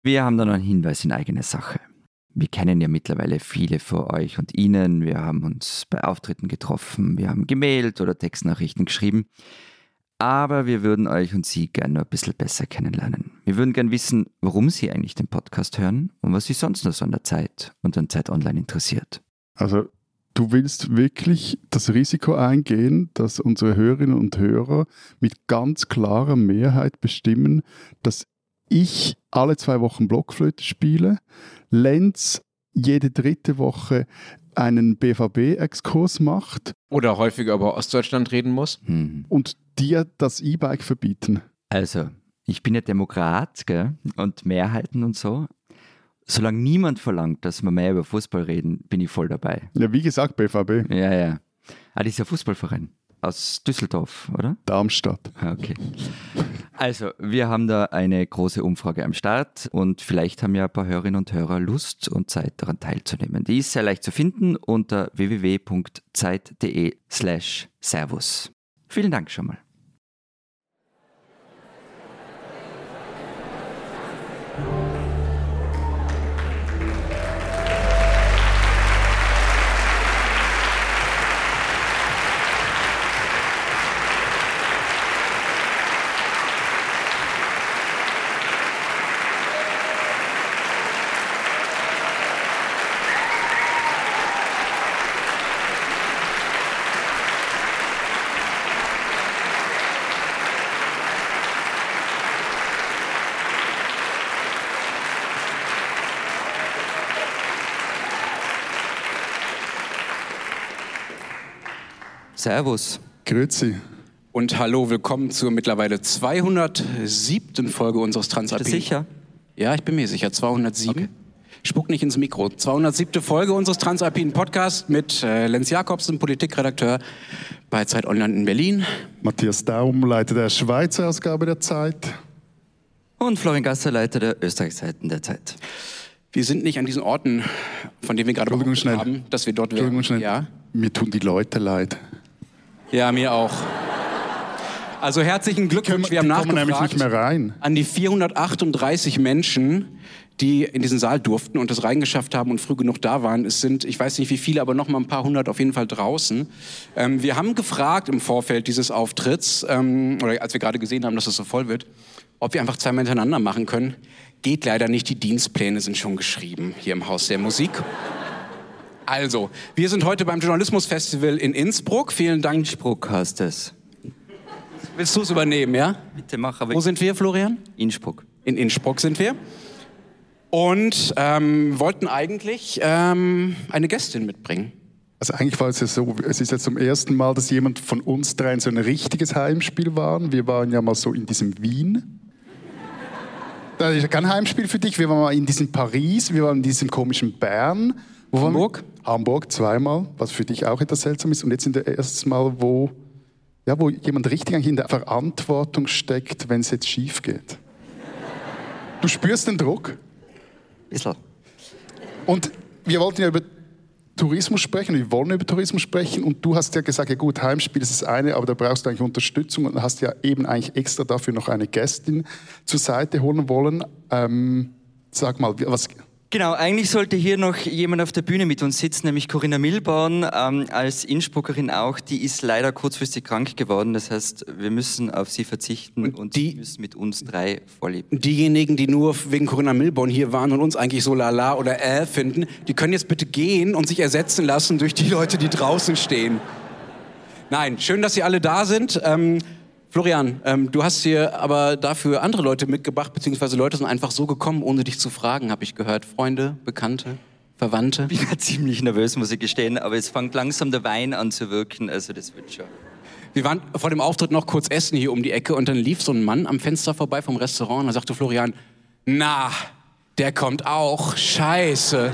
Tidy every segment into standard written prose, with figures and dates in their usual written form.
Wir haben da noch einen Hinweis in eigener Sache. Wir kennen ja mittlerweile viele von euch und Ihnen. Wir haben uns bei Auftritten getroffen, wir haben gemailt oder Textnachrichten geschrieben. Aber wir würden euch und Sie gerne noch ein bisschen besser kennenlernen. Wir würden gerne wissen, warum Sie eigentlich den Podcast hören und was Sie sonst noch so an der Zeit und an Zeit Online interessiert. Also du willst wirklich das Risiko eingehen, dass unsere Hörerinnen und Hörer mit ganz klarer Mehrheit bestimmen, dass ich alle 2 Wochen Blockflöte spiele, Lenz jede 3. Woche einen BVB-Exkurs macht. Oder häufiger über Ostdeutschland reden muss. Und dir das E-Bike verbieten. Also, ich bin ja Demokrat, gell? Und Mehrheiten und so. Solange niemand verlangt, dass wir mehr über Fußball reden, bin ich voll dabei. Ja, wie gesagt, BVB. Ja. Das ist ja Fußballverein aus Düsseldorf, oder? Darmstadt. Okay. Also, wir haben da eine große Umfrage am Start und vielleicht haben ja ein paar Hörerinnen und Hörer Lust und Zeit, daran teilzunehmen. Die ist sehr leicht zu finden unter www.zeit.de/servus. Vielen Dank schon mal. Servus. Grüezi. Und hallo, willkommen zur mittlerweile 207. Folge unseres Transalpin. Bist du sicher? Ja, ich bin mir sicher, 207. Okay. Spuck nicht ins Mikro. 207. Folge unseres Transalpinen Podcasts mit Lenz Jakobsen, Politikredakteur bei Zeit Online in Berlin. Matthias Daum, Leiter der Schweizer Ausgabe der Zeit. Und Florian Gasser, Leiter der Österreichseiten der Zeit. Wir sind nicht an diesen Orten, von denen wir gerade behauptet haben, dass wir dort wären. Ja? Mir tun die Leute leid. Ja, mir auch. Also herzlichen Glückwunsch, wir haben nachgefragt, nämlich nicht mehr rein. An die 438 Menschen, die in diesen Saal durften und es reingeschafft haben und früh genug da waren. Es sind, ich weiß nicht wie viele, aber noch mal ein paar hundert auf jeden Fall draußen. Wir haben gefragt im Vorfeld dieses Auftritts, oder als wir gerade gesehen haben, dass es so voll wird, ob wir einfach 2 Mal hintereinander machen können. Geht leider nicht, die Dienstpläne sind schon geschrieben hier im Haus der Musik. Also, wir sind heute beim Journalismusfestival in Innsbruck. Vielen Dank. Innsbruck heißt es. Willst du es übernehmen, ja? Bitte mach. Aber Wo sind wir, Florian? Innsbruck. In Innsbruck sind wir. Und wollten eigentlich eine Gästin mitbringen. Also eigentlich war es ja so, es ist jetzt zum ersten Mal, dass jemand von uns dreien so ein richtiges Heimspiel waren. Wir waren ja mal so in diesem Wien. Das ist kein Heimspiel für dich. Wir waren mal in diesem Paris, wir waren in diesem komischen Bern. Wo Hamburg? Hamburg 2-mal, was für dich auch etwas seltsam ist. Und jetzt sind wir erstes Mal, wo jemand richtig in der Verantwortung steckt, wenn es jetzt schief geht. Du spürst den Druck? Bissl. Und wir wollten ja über Tourismus sprechen, wir wollen über Tourismus sprechen und du hast ja gesagt, ja gut, Heimspiel ist das eine, aber da brauchst du eigentlich Unterstützung und hast ja eben eigentlich extra dafür noch eine Gästin zur Seite holen wollen. Sag mal, was... Genau, eigentlich sollte hier noch jemand auf der Bühne mit uns sitzen, nämlich Corinna Milborn, als Innsbruckerin auch. Die ist leider kurzfristig krank geworden, das heißt, wir müssen auf sie verzichten und die müssen mit uns 3 vorleben. Diejenigen, die nur wegen Corinna Milborn hier waren und uns eigentlich so lala oder finden, die können jetzt bitte gehen und sich ersetzen lassen durch die Leute, die draußen stehen. Nein, schön, dass Sie alle da sind. Florian, du hast hier aber dafür andere Leute mitgebracht, beziehungsweise Leute sind einfach so gekommen, ohne dich zu fragen, habe ich gehört. Freunde, Bekannte, Verwandte. Ich bin ziemlich nervös, muss ich gestehen, aber es fängt langsam der Wein an zu wirken, also das wird schon. Wir waren vor dem Auftritt noch kurz essen hier um die Ecke und dann lief so ein Mann am Fenster vorbei vom Restaurant und da sagte Florian, na, der kommt auch, scheiße.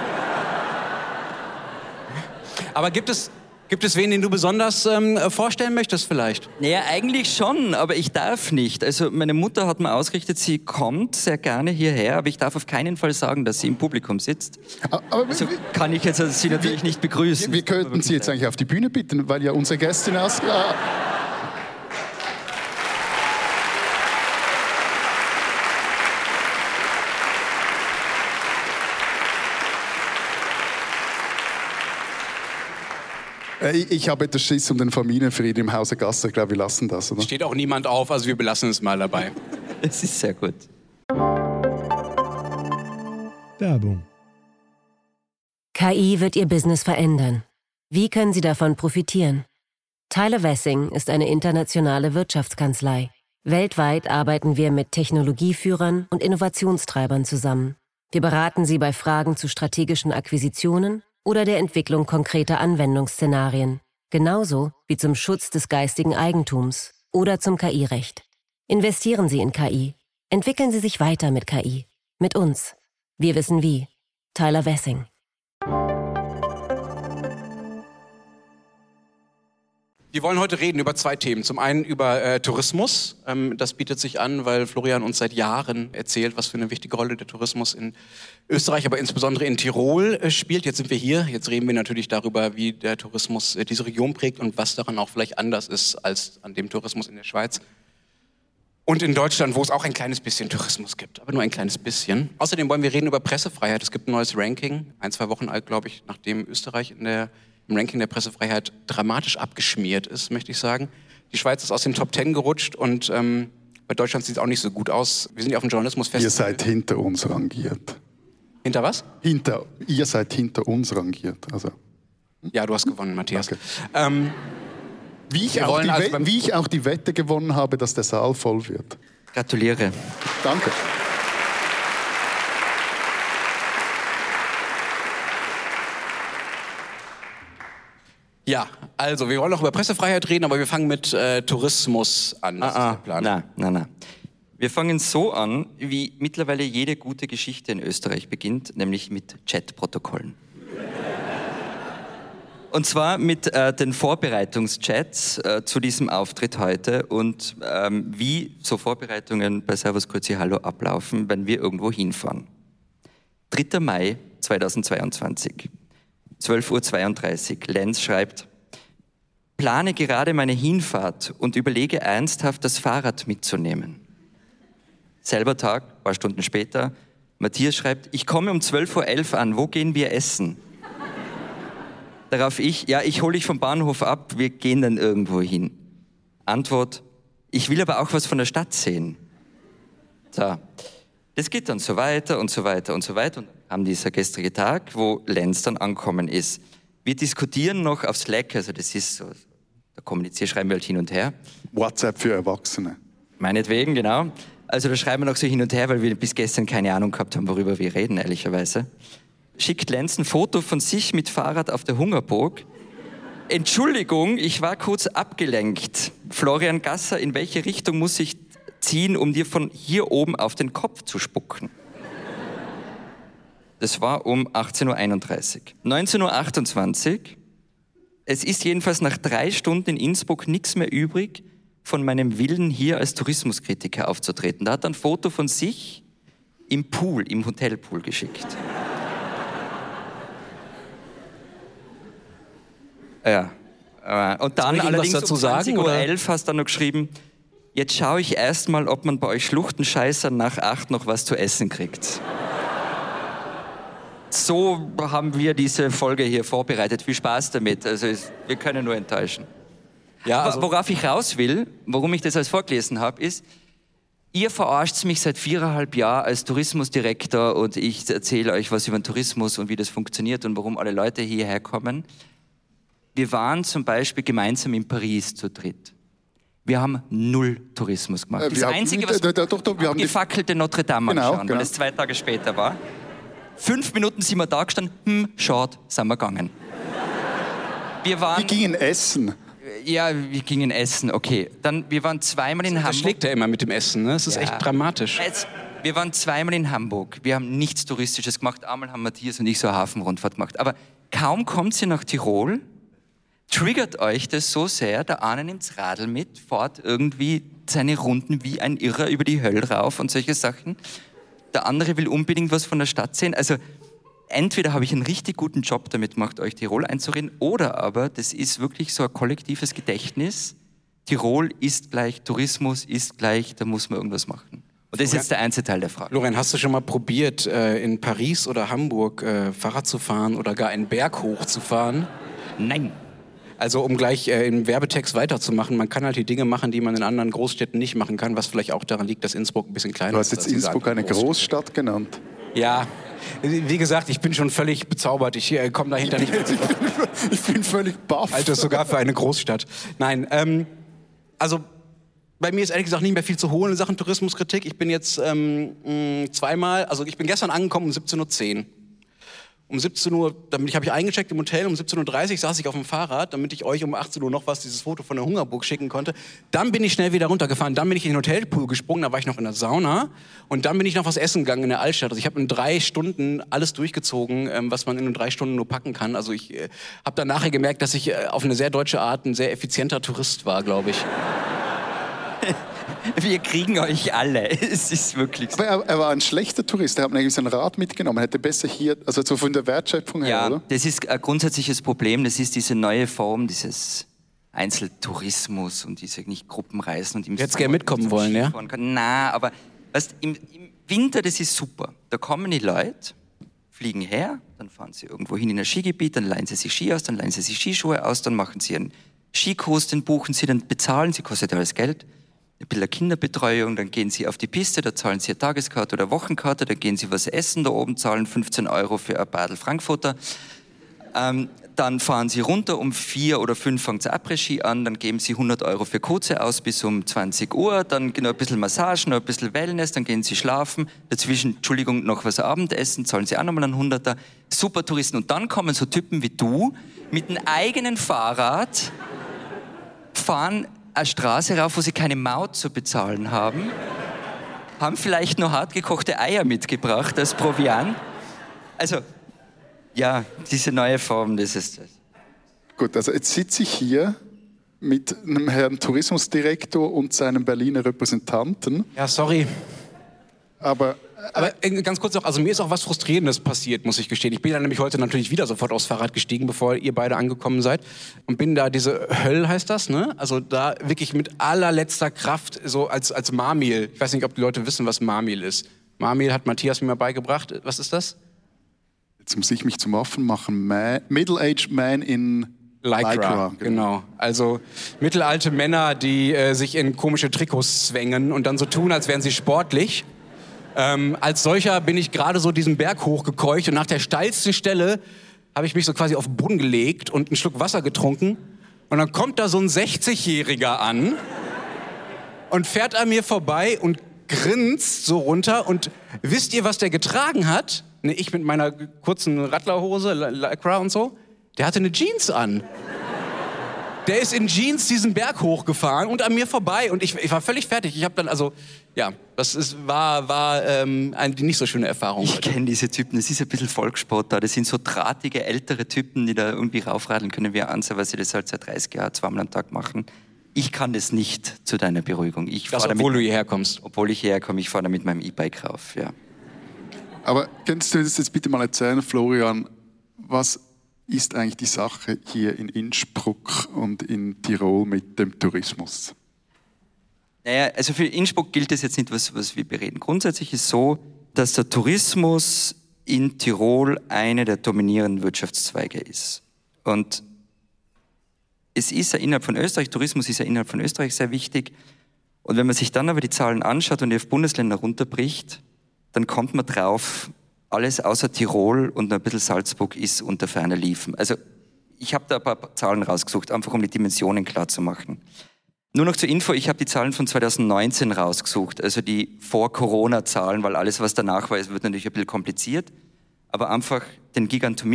Aber gibt es wen, den du besonders vorstellen möchtest vielleicht? Naja, eigentlich schon, aber ich darf nicht. Also meine Mutter hat mir ausgerichtet, sie kommt sehr gerne hierher, aber ich darf auf keinen Fall sagen, dass sie im Publikum sitzt. Aber also kann ich jetzt sie natürlich nicht begrüßen. Wir könnten Sie jetzt eigentlich auf die Bühne bitten, weil ja unsere Gästin aus... Ich habe etwas Schiss um den Familienfrieden im Hause Gasser. Ich glaube, wir lassen das, oder? Steht auch niemand auf, also wir belassen es mal dabei. Es ist sehr gut. Werbung. KI wird Ihr Business verändern. Wie können Sie davon profitieren? Tyler Wessing ist eine internationale Wirtschaftskanzlei. Weltweit arbeiten wir mit Technologieführern und Innovationstreibern zusammen. Wir beraten Sie bei Fragen zu strategischen Akquisitionen oder der Entwicklung konkreter Anwendungsszenarien, genauso wie zum Schutz des geistigen Eigentums oder zum KI-Recht. Investieren Sie in KI. Entwickeln Sie sich weiter mit KI. Mit uns. Wir wissen wie. Tyler Wessing. Wir wollen heute reden über zwei Themen. Zum einen über Tourismus. Das bietet sich an, weil Florian uns seit Jahren erzählt, was für eine wichtige Rolle der Tourismus in Österreich, aber insbesondere in Tirol spielt. Jetzt sind wir hier. Jetzt reden wir natürlich darüber, wie der Tourismus diese Region prägt und was daran auch vielleicht anders ist als an dem Tourismus in der Schweiz. Und in Deutschland, wo es auch ein kleines bisschen Tourismus gibt, aber nur ein kleines bisschen. Außerdem wollen wir reden über Pressefreiheit. Es gibt ein neues Ranking, 1-2 Wochen alt, glaube ich, nachdem Österreich im Ranking der Pressefreiheit dramatisch abgeschmiert ist, möchte ich sagen. Die Schweiz ist aus den Top 10 gerutscht und bei Deutschland sieht es auch nicht so gut aus. Wir sind ja auf dem Journalismusfestival. Ihr seid hinter uns rangiert. Hinter was? Ihr seid hinter uns rangiert. Also. Ja, du hast gewonnen, Matthias. Wie ich auch die Wette gewonnen habe, dass der Saal voll wird. Gratuliere. Danke. Ja, also wir wollen noch über Pressefreiheit reden, aber wir fangen mit Tourismus an. Das ist der Plan. Nein. Wir fangen so an, wie mittlerweile jede gute Geschichte in Österreich beginnt, nämlich mit Chatprotokollen. Und zwar mit den Vorbereitungschats zu diesem Auftritt heute und wie so Vorbereitungen bei Servus Grüezi Hallo ablaufen, wenn wir irgendwo hinfahren. 3. Mai 2022, 12:32 Uhr. Lenz schreibt: Plane gerade meine Hinfahrt und überlege ernsthaft, das Fahrrad mitzunehmen. Selber Tag, paar Stunden später, Matthias schreibt: Ich komme um 12:11 Uhr an, wo gehen wir essen? Darauf ich hole dich vom Bahnhof ab, wir gehen dann irgendwo hin. Antwort: Ich will aber auch was von der Stadt sehen. So, das geht dann so weiter und so weiter und so weiter. Und am dieser gestrige Tag, wo Lenz dann angekommen ist. Wir diskutieren noch auf Slack, also das ist so, da schreiben wir halt hin und her. WhatsApp für Erwachsene. Meinetwegen, genau. Also da schreiben wir noch so hin und her, weil wir bis gestern keine Ahnung gehabt haben, worüber wir reden, ehrlicherweise. Schickt Lenz ein Foto von sich mit Fahrrad auf der Hungerburg. Entschuldigung, ich war kurz abgelenkt. Florian Gasser, in welche Richtung muss ich ziehen, um dir von hier oben auf den Kopf zu spucken? Das war um 18:31 Uhr. 19:28 Uhr. Es ist jedenfalls nach 3 Stunden in Innsbruck nichts mehr übrig von meinem Willen, hier als Tourismuskritiker aufzutreten. Da hat er ein Foto von sich im Pool, im Hotelpool geschickt. Ja. Und dann allerdings dazu um 20 sagen, oder 11 hast du dann noch geschrieben: Jetzt schaue ich erst mal, ob man bei euch Schluchtenscheißern nach 8 noch was zu essen kriegt. So haben wir diese Folge hier vorbereitet. Viel Spaß damit. Also wir können nur enttäuschen. Ja, also Worauf ich raus will, warum ich das alles vorgelesen habe, ist: Ihr verarscht mich seit 4,5 Jahren als Tourismusdirektor und ich erzähle euch was über den Tourismus und wie das funktioniert und warum alle Leute hierher kommen. Wir waren zum Beispiel gemeinsam in Paris zu dritt. Wir haben 0 Tourismus gemacht. Das Einzige, was wir haben gefackelte Notre Dame anschauen, weil es 2 Tage später war. 5 Minuten sind wir da gestanden, schaut, sind wir gegangen. Wir gingen essen. Ja, wir gingen essen, okay. Dann, wir waren zweimal in Hamburg. Das schlägt ja immer mit dem Essen, ne? Das ist echt dramatisch. Wir waren zweimal in Hamburg. Wir haben nichts Touristisches gemacht. Einmal haben Matthias und ich so eine Hafenrundfahrt gemacht. Aber kaum kommt ihr nach Tirol, triggert euch das so sehr, der eine nimmt's Radl mit, fährt irgendwie seine Runden wie ein Irrer über die Hölle rauf und solche Sachen. Der andere will unbedingt was von der Stadt sehen. Also entweder habe ich einen richtig guten Job damit gemacht, euch Tirol einzureden, oder aber das ist wirklich so ein kollektives Gedächtnis. Tirol ist gleich Tourismus, ist gleich, da muss man irgendwas machen. Und das ist jetzt der einzige Teil der Frage. Florian, hast du schon mal probiert, in Paris oder Hamburg Fahrrad zu fahren oder gar einen Berg hochzufahren? Nein. Also um gleich im Werbetext weiterzumachen, man kann halt die Dinge machen, die man in anderen Großstädten nicht machen kann, was vielleicht auch daran liegt, dass Innsbruck ein bisschen kleiner ist. Du hast jetzt Innsbruck eine Großstadt genannt. Ja, wie gesagt, ich bin schon völlig bezaubert. Ich komme dahinter nicht mehr. Ich bin völlig baff. Alter, sogar für eine Großstadt. Nein, also bei mir ist ehrlich gesagt nicht mehr viel zu holen in Sachen Tourismuskritik. Ich bin jetzt ich bin gestern angekommen um 17:10 Uhr. Um 17 Uhr, habe ich eingecheckt im Hotel, um 17:30 Uhr saß ich auf dem Fahrrad, damit ich euch um 18 Uhr noch dieses Foto von der Hungerburg schicken konnte. Dann bin ich schnell wieder runtergefahren, dann bin ich in den Hotelpool gesprungen, da war ich noch in der Sauna und dann bin ich noch was essen gegangen in der Altstadt. Also ich habe in 3 Stunden alles durchgezogen, was man in 3 Stunden nur packen kann. Also ich habe dann nachher gemerkt, dass ich auf eine sehr deutsche Art ein sehr effizienter Tourist war, glaube ich. Wir kriegen euch alle. Es ist wirklich so. Aber er war ein schlechter Tourist. Er hat irgendwie sein Rad mitgenommen. Er hätte besser hier, also so von der Wertschöpfung her, oder? Das ist ein grundsätzliches Problem. Das ist diese neue Form dieses Einzeltourismus und diese nicht Gruppenreisen. Und Jetzt gerne mitkommen wollen, ja? Na, aber weißt, im Winter, das ist super. Da kommen die Leute, fliegen her, dann fahren sie irgendwo hin in ein Skigebiet, dann leihen sie sich Ski aus, dann leihen sie sich Skischuhe aus, dann machen sie einen Skikurs, den buchen sie, dann bezahlen sie, kostet alles Geld. Ein bisschen Kinderbetreuung, dann gehen sie auf die Piste, da zahlen sie eine Tageskarte oder Wochenkarte, dann gehen sie was essen, da oben zahlen 15 € für ein Badel Frankfurter. Dann fahren sie runter, um 4 oder 5 fängt sie Après-Ski an, dann geben sie 100 € für Kurze aus bis um 20 Uhr, dann noch ein bisschen Massage, noch ein bisschen Wellness, dann gehen sie schlafen, dazwischen, noch was Abendessen, zahlen sie auch nochmal einen 100er. Super Touristen. Und dann kommen so Typen wie du mit einem eigenen Fahrrad, fahren eine Straße rauf, wo sie keine Maut zu bezahlen haben vielleicht noch hartgekochte Eier mitgebracht als Proviant. Also, ja, diese neue Form, das ist das. Gut, also jetzt sitze ich hier mit einem Herrn Tourismusdirektor und seinem Berliner Repräsentanten. Ja, sorry. Aber ganz kurz noch, also mir ist auch was Frustrierendes passiert, muss ich gestehen. Ich bin dann nämlich heute natürlich wieder sofort aufs Fahrrad gestiegen, bevor ihr beide angekommen seid. Und bin da diese Höll heißt das, ne? Also da wirklich mit allerletzter Kraft, so als Marmehl. Ich weiß nicht, ob die Leute wissen, was Marmehl ist. Marmehl hat Matthias mir mal beigebracht. Was ist das? Jetzt muss ich mich zum Affen machen. Middle-aged man in Lycra, genau. Also mittelalte Männer, die sich in komische Trikots zwängen und dann so tun, als wären sie sportlich. Als solcher bin ich gerade so diesen Berg hochgekeucht und nach der steilsten Stelle habe ich mich so quasi auf den Boden gelegt und einen Schluck Wasser getrunken. Und dann kommt da so ein 60-Jähriger an und fährt an mir vorbei und grinst so runter. Und wisst ihr, was der getragen hat? Ne, ich mit meiner kurzen Radlerhose, Lycra und so. Der hatte eine Jeans an. Der ist in Jeans diesen Berg hochgefahren und an mir vorbei und ich war völlig fertig. Ich habe dann war eine nicht so schöne Erfahrung. Ich kenne diese Typen, das ist ein bisschen Volkssport da. Das sind so drahtige, ältere Typen, die da irgendwie raufradeln können wie ein Anser, weil sie das halt seit 30 Jahren zweimal am Tag machen. Ich kann das nicht, zu deiner Beruhigung. Obwohl du hierher kommst. Obwohl ich hierher komme, ich fahre da mit meinem E-Bike rauf, ja. Aber könntest du das jetzt bitte mal erzählen, Florian, was ist eigentlich die Sache hier in Innsbruck und in Tirol mit dem Tourismus? Naja, also für Innsbruck gilt das jetzt nicht, was wir bereden. Grundsätzlich ist so, dass der Tourismus in Tirol eine der dominierenden Wirtschaftszweige ist. Und es ist ja innerhalb von Österreich, Tourismus ist ja innerhalb von Österreich sehr wichtig. Und wenn man sich dann aber die Zahlen anschaut und die auf Bundesländer runterbricht, dann kommt man drauf, alles außer Tirol und ein bisschen Salzburg ist unter ferner Liefen. Also ich habe da ein paar Zahlen rausgesucht, einfach um die Dimensionen klar zu machen. Nur noch zur Info, ich habe die Zahlen von 2019 rausgesucht, also die Vor-Corona-Zahlen, weil alles, was danach war, wird natürlich ein bisschen kompliziert. Aber einfach die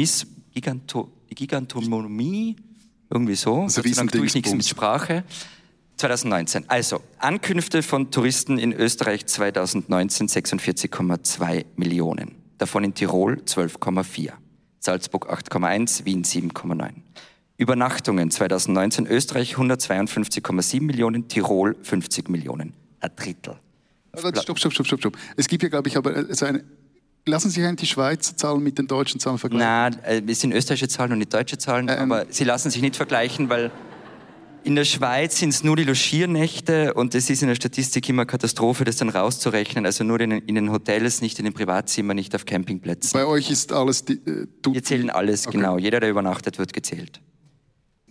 Gigantonomie, irgendwie so, also dann tue ich nichts mit Sprache. 2019. Also, Ankünfte von Touristen in Österreich 2019 46,2 Millionen. Davon in Tirol 12,4. Salzburg 8,1, Wien 7,9. Übernachtungen 2019 Österreich 152,7 Millionen, Tirol 50 Millionen. Ein Drittel. Stopp. Es gibt ja, glaube ich, aber lassen Sie eigentlich die Schweizer Zahlen mit den deutschen Zahlen vergleichen? Nein, es sind österreichische Zahlen und nicht deutsche Zahlen, aber sie lassen sich nicht vergleichen, weil in der Schweiz sind es nur die Logiernächte und es ist in der Statistik immer eine Katastrophe, das dann rauszurechnen. Also nur in den Hotels, nicht in den Privatzimmern, nicht auf Campingplätzen. Bei euch ist alles... Wir zählen alles, okay. Genau. Jeder, der übernachtet, wird gezählt.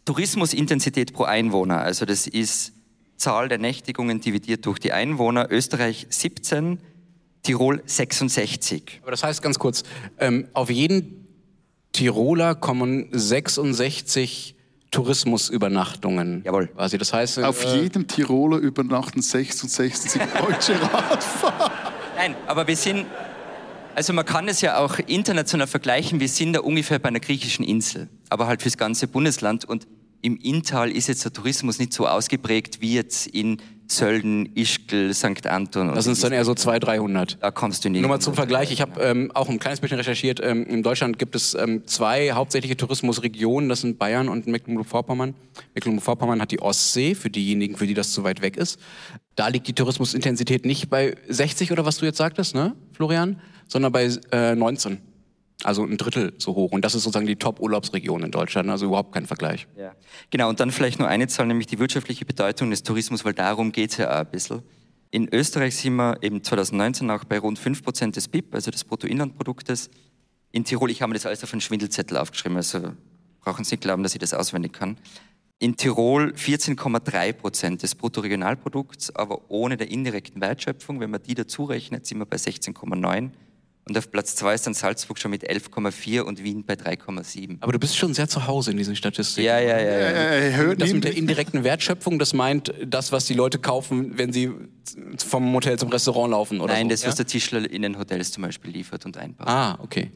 Tourismusintensität pro Einwohner, also das ist Zahl der Nächtigungen dividiert durch die Einwohner, Österreich 17, Tirol 66. Aber das heißt ganz kurz, auf jeden Tiroler kommen 66 Tourismusübernachtungen. Jawohl. Quasi. Das heißt, Auf jedem Tiroler übernachten 66 deutsche Radfahrer. Nein, aber wir sind, also man kann es ja auch international vergleichen, wir sind da ungefähr bei einer griechischen Insel, aber halt fürs ganze Bundesland und im Inntal ist jetzt der Tourismus nicht so ausgeprägt wie jetzt in Sölden, Ischgl, St. Anton. Das sind dann eher so 200, 300. Da kommst du nicht. Nur mal zum Vergleich, ich habe auch ein kleines bisschen recherchiert. In Deutschland gibt es zwei hauptsächliche Tourismusregionen, das sind Bayern und Mecklenburg-Vorpommern. Mecklenburg-Vorpommern hat die Ostsee, für diejenigen, für die das zu weit weg ist. Da liegt die Tourismusintensität nicht bei 60 oder was du jetzt sagtest, ne, Florian, sondern bei 19. Also ein Drittel so hoch. Und das ist sozusagen die Top-Urlaubsregion in Deutschland, also überhaupt kein Vergleich. Ja. Genau, und dann vielleicht nur eine Zahl, nämlich die wirtschaftliche Bedeutung des Tourismus, weil darum geht es ja auch ein bisschen. In Österreich sind wir eben 2019 auch bei rund 5% des BIP, also des Bruttoinlandproduktes. In Tirol, ich habe mir das alles auf einen Schwindelzettel aufgeschrieben, also brauchen Sie nicht glauben, dass ich das auswendig kann. In Tirol 14,3% des Bruttoregionalprodukts, aber ohne der indirekten Wertschöpfung. Wenn man die dazu rechnet, sind wir bei 16,9%. Und auf Platz 2 ist dann Salzburg schon mit 11,4 und Wien bei 3,7. Aber du bist schon sehr zu Hause in diesen Statistiken. Ja. Das mit der indirekten Wertschöpfung, das meint das, was die Leute kaufen, wenn sie vom Hotel zum Restaurant laufen, oder? Nein, so, das, was der Tischler in den Hotels zum Beispiel liefert und einbaut. Ah, okay.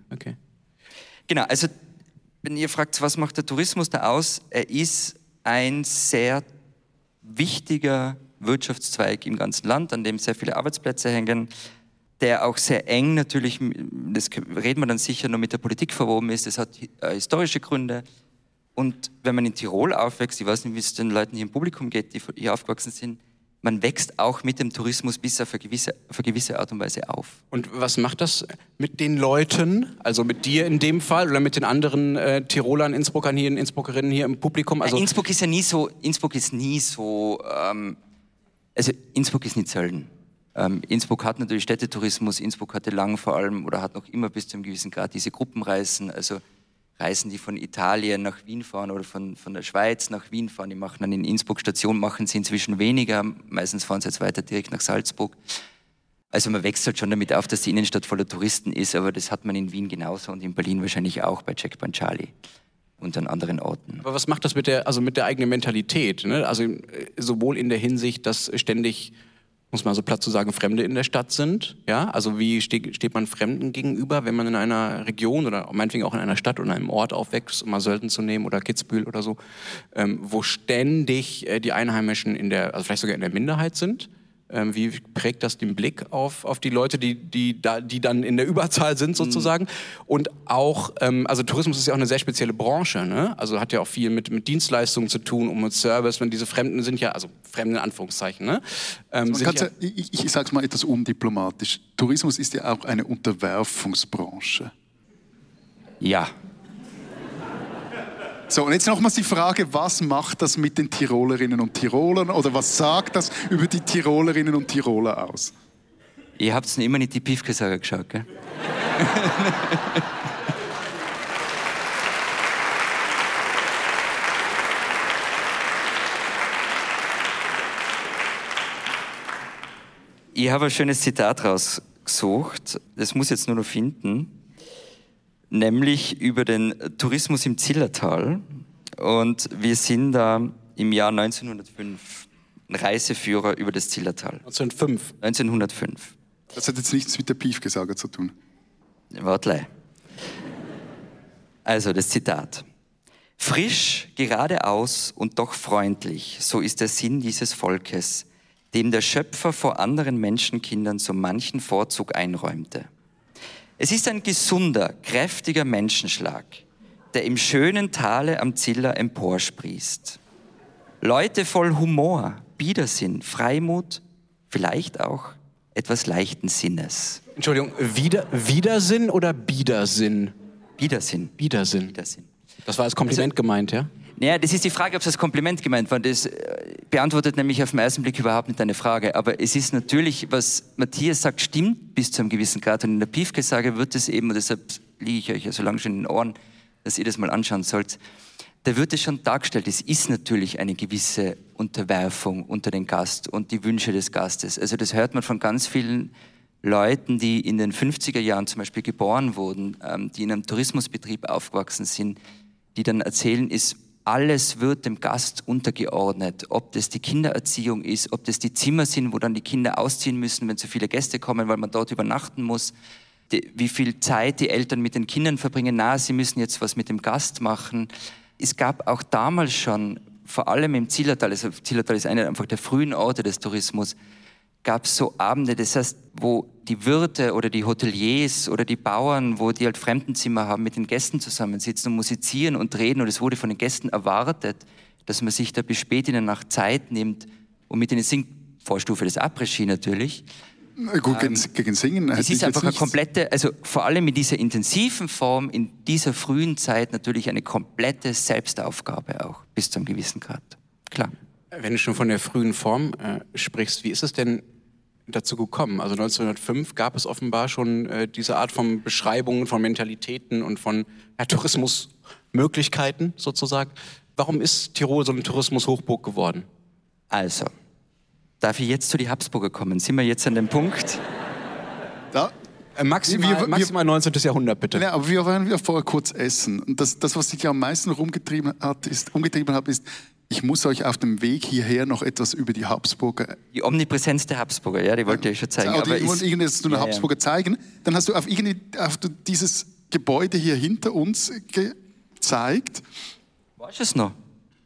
Genau, also wenn ihr fragt, was macht der Tourismus da aus? Er ist ein sehr wichtiger Wirtschaftszweig im ganzen Land, an dem sehr viele Arbeitsplätze hängen, der auch sehr eng natürlich, das reden wir dann sicher, nur mit der Politik verwoben ist. Das hat historische Gründe. Und wenn man in Tirol aufwächst, ich weiß nicht, wie es den Leuten hier im Publikum geht, die hier aufgewachsen sind, man wächst auch mit dem Tourismus bis auf eine gewisse Art und Weise auf. Und was macht das mit den Leuten, also mit dir in dem Fall oder mit den anderen Tirolern, Innsbruckern hier, Innsbruckerinnen hier im Publikum? Also Innsbruck ist ja nie so, Innsbruck ist nie so, also Innsbruck ist nicht Sölden. Innsbruck hat natürlich Städtetourismus, Innsbruck hatte lang vor allem oder hat noch immer bis zu einem gewissen Grad diese Gruppenreisen, also Reisen, die von Italien nach Wien fahren oder von der Schweiz nach Wien fahren, die machen dann in Innsbruck Station, machen sie inzwischen weniger, meistens fahren sie jetzt weiter direkt nach Salzburg. Also man wächst halt schon damit auf, dass die Innenstadt voller Touristen ist, aber das hat man in Wien genauso und in Berlin wahrscheinlich auch bei Checkpoint Charlie und an anderen Orten. Aber was macht das mit der eigenen Mentalität? Ne? Also sowohl in der Hinsicht, dass ständig, muss man so platt zu sagen, Fremde in der Stadt sind. Ja? Also wie steht man Fremden gegenüber, wenn man in einer Region oder meinetwegen auch in einer Stadt oder einem Ort aufwächst, um mal Sölden zu nehmen oder Kitzbühel oder so, wo ständig die Einheimischen also vielleicht sogar in der Minderheit sind? Wie prägt das den Blick auf die Leute, die dann in der Überzahl sind sozusagen? Und auch, also Tourismus ist ja auch eine sehr spezielle Branche, ne? Also hat ja auch viel mit Dienstleistungen zu tun und mit Service. Wenn diese Fremden sind ja, also Fremden in Anführungszeichen, ne? Ich sage es mal etwas undiplomatisch. Tourismus ist ja auch eine Unterwerfungsbranche. Ja. So, und jetzt nochmals die Frage, was macht das mit den Tirolerinnen und Tirolern oder was sagt das über die Tirolerinnen und Tiroler aus? Ihr habt immer nicht die Piefke-Saga geschaut, gell? Ich habe ein schönes Zitat rausgesucht, das muss ich jetzt nur noch finden. Nämlich über den Tourismus im Zillertal. Und wir sind da im Jahr 1905 ein Reiseführer über das Zillertal. 1905. Das hat jetzt nichts mit der Piefke-Saga zu tun. Warte. Also das Zitat. Frisch, geradeaus und doch freundlich, so ist der Sinn dieses Volkes, dem der Schöpfer vor anderen Menschenkindern so manchen Vorzug einräumte. Es ist ein gesunder, kräftiger Menschenschlag, der im schönen Tale am Ziller emporsprießt. Leute voll Humor, Biedersinn, Freimut, vielleicht auch etwas leichten Sinnes. Entschuldigung, Widersinn oder Biedersinn? Biedersinn. Biedersinn. Das war als Kompliment gemeint, ja? Naja, das ist die Frage, ob es als Kompliment gemeint war. Das beantwortet nämlich auf den ersten Blick überhaupt nicht deine Frage. Aber es ist natürlich, was Matthias sagt, stimmt bis zu einem gewissen Grad. Und in der Piefke-Sage wird es eben, und deshalb liege ich euch ja so lange schon in den Ohren, dass ihr das mal anschauen sollt, da wird es schon dargestellt, es ist natürlich eine gewisse Unterwerfung unter den Gast und die Wünsche des Gastes. Also das hört man von ganz vielen Leuten, die in den 50er Jahren zum Beispiel geboren wurden, die in einem Tourismusbetrieb aufgewachsen sind, die dann erzählen, alles wird dem Gast untergeordnet. Ob das die Kindererziehung ist, ob das die Zimmer sind, wo dann die Kinder ausziehen müssen, wenn zu viele Gäste kommen, weil man dort übernachten muss. Wie viel Zeit die Eltern mit den Kindern verbringen. Sie müssen jetzt was mit dem Gast machen. Es gab auch damals schon, vor allem im Zillertal, also Zillertal ist einer einfach der frühen Orte des Tourismus, gab es so Abende, das heißt, wo die Wirte oder die Hoteliers oder die Bauern, wo die halt Fremdenzimmer haben, mit den Gästen zusammensitzen und musizieren und reden. Und es wurde von den Gästen erwartet, dass man sich da bis spät in der Nacht Zeit nimmt und mit denen singt, Vorstufe des Après-Ski natürlich. Gut, gegen Singen. Es ist einfach eine komplette, also vor allem in dieser intensiven Form, in dieser frühen Zeit natürlich eine komplette Selbstaufgabe auch, bis zu einem gewissen Grad. Klar. Wenn du schon von der frühen Form sprichst, wie ist es denn dazu gekommen? Also 1905 gab es offenbar schon diese Art von Beschreibungen von Mentalitäten und von Tourismusmöglichkeiten sozusagen. Warum ist Tirol so eine Tourismushochburg geworden? Also, darf ich jetzt zu die Habsburger kommen? Sind wir jetzt an dem Punkt? Da. Maximal 19. Jahrhundert, bitte. Ja, aber wir waren ja vorher kurz essen. Und das was sich am meisten umgetrieben habe, ist, ich muss euch auf dem Weg hierher noch etwas über die Habsburger... Die Omnipräsenz der Habsburger, ja, die wollte ich schon zeigen. Aber ich wollte irgendetwas zu den Habsburger zeigen. Dann hast du auf dieses Gebäude hier hinter uns gezeigt. Weißt du es noch?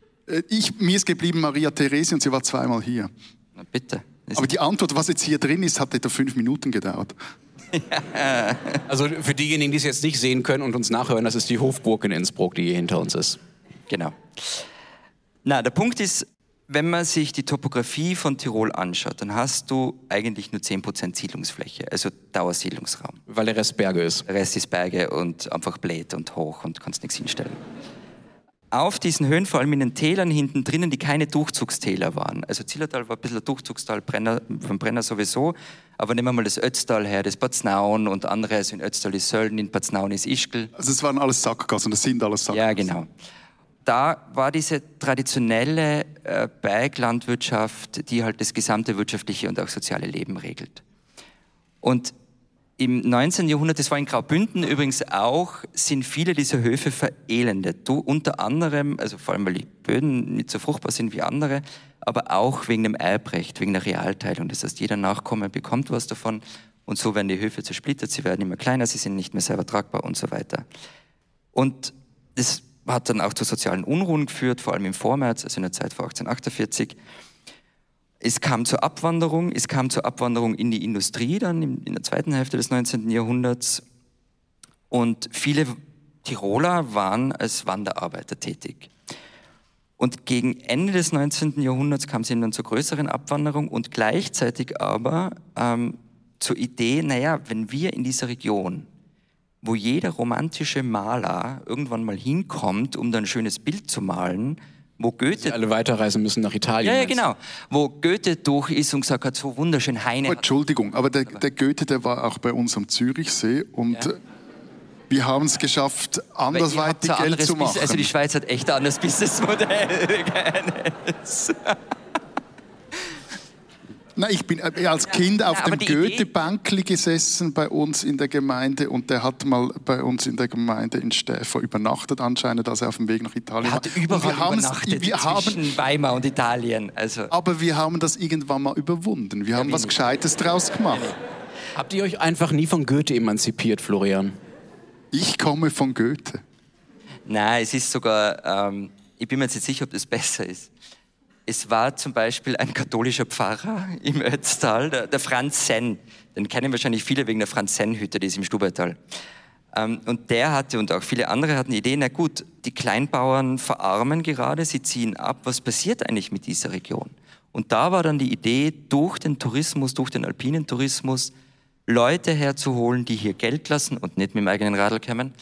Mir ist geblieben Maria Theresia und sie war zweimal hier. Na bitte. Aber die Antwort, was jetzt hier drin ist, hat etwa 5 Minuten gedauert. Ja. Also für diejenigen, die es jetzt nicht sehen können und uns nachhören, das ist die Hofburg in Innsbruck, die hier hinter uns ist. Genau. Der Punkt ist, wenn man sich die Topografie von Tirol anschaut, dann hast du eigentlich nur 10% Siedlungsfläche, also Dauersiedlungsraum. Weil der Rest Berge ist. Der Rest ist Berge und einfach blöd und hoch und kannst nichts hinstellen. Auf diesen Höhen, vor allem in den Tälern hinten drinnen, die keine Durchzugstäler waren. Also Zillertal war ein bisschen ein Durchzugstal, vom Brenner sowieso. Aber nehmen wir mal das Ötztal her, das Paznaun und andere. Also in Ötztal ist Sölden, in Paznaun ist Ischgl. Also es waren alles Sackgassen, das sind alles Sackgassen. Ja, genau. Da war diese traditionelle Berglandwirtschaft, die halt das gesamte wirtschaftliche und auch soziale Leben regelt. Und im 19. Jahrhundert, das war in Graubünden übrigens auch, sind viele dieser Höfe verelendet. Unter anderem, also vor allem, weil die Böden nicht so fruchtbar sind wie andere, aber auch wegen dem Erbrecht, wegen der Realteilung. Das heißt, jeder Nachkomme bekommt was davon und so werden die Höfe zersplittert, sie werden immer kleiner, sie sind nicht mehr selber tragbar und so weiter. Und das hat dann auch zu sozialen Unruhen geführt, vor allem im Vormärz, also in der Zeit vor 1848. Es kam zur Abwanderung in die Industrie dann in der zweiten Hälfte des 19. Jahrhunderts und viele Tiroler waren als Wanderarbeiter tätig. Und gegen Ende des 19. Jahrhunderts kam es eben dann zur größeren Abwanderung und gleichzeitig aber zur Idee, wenn wir in dieser Region, wo jeder romantische Maler irgendwann mal hinkommt, um dann ein schönes Bild zu malen, wo Goethe... Sie alle weiterreisen müssen nach Italien. Ja, genau. Wo Goethe durch ist und gesagt hat, so wunderschön, Heine... Oh, Entschuldigung, aber der Goethe, der war auch bei uns am Zürichsee und wir haben es geschafft, andersweitig Geld zu machen. Also die Schweiz hat echt ein anderes Businessmodell. Nein, ich bin als Kind auf dem Goethe-Bankli gesessen bei uns in der Gemeinde und der hat mal bei uns in der Gemeinde in Stäfer übernachtet anscheinend, als er auf dem Weg nach Italien war. Er hat überall übernachtet zwischen Weimar und Italien. Also. Aber wir haben das irgendwann mal überwunden. Wir haben was Gescheites draus gemacht. Habt ihr euch einfach nie von Goethe emanzipiert, Florian? Ich komme von Goethe. Nein, es ist sogar, ich bin mir jetzt nicht sicher, ob das besser ist. Es war zum Beispiel ein katholischer Pfarrer im Ötztal, der Franz Senn. Den kennen wahrscheinlich viele wegen der Franz-Senn-Hütte, die ist im Stubaital. Und der hatte, und auch viele andere hatten die Idee, na gut, die Kleinbauern verarmen gerade, sie ziehen ab. Was passiert eigentlich mit dieser Region? Und da war dann die Idee, durch den Tourismus, durch den alpinen Tourismus, Leute herzuholen, die hier Geld lassen und nicht mit dem eigenen Radl kommen.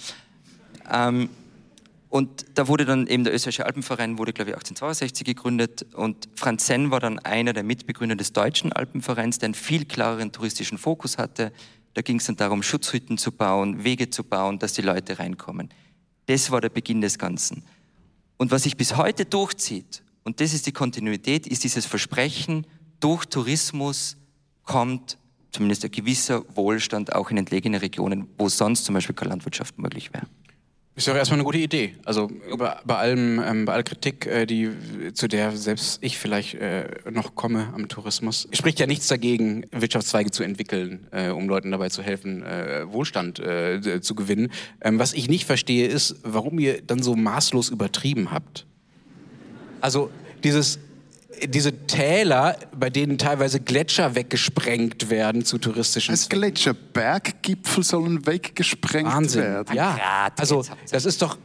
Und da wurde dann eben der Österreichische Alpenverein, wurde glaube ich 1862 gegründet und Franz Senn war dann einer der Mitbegründer des Deutschen Alpenvereins, der einen viel klareren touristischen Fokus hatte. Da ging es dann darum, Schutzhütten zu bauen, Wege zu bauen, dass die Leute reinkommen. Das war der Beginn des Ganzen. Und was sich bis heute durchzieht, und das ist die Kontinuität, ist dieses Versprechen, durch Tourismus kommt zumindest ein gewisser Wohlstand auch in entlegene Regionen, wo sonst zum Beispiel keine Landwirtschaft möglich wäre. Ist doch erstmal eine gute Idee. Also bei aller Kritik, zu der selbst ich vielleicht noch komme am Tourismus, spricht ja nichts dagegen, Wirtschaftszweige zu entwickeln, um Leuten dabei zu helfen, Wohlstand zu gewinnen. Was ich nicht verstehe, ist, warum ihr dann so maßlos übertrieben habt. Also diese Täler, bei denen teilweise Gletscher weggesprengt werden zu touristischen Als Zwecken. Gletscherberggipfel sollen weggesprengt Wahnsinn. werden. Ja, also das ist doch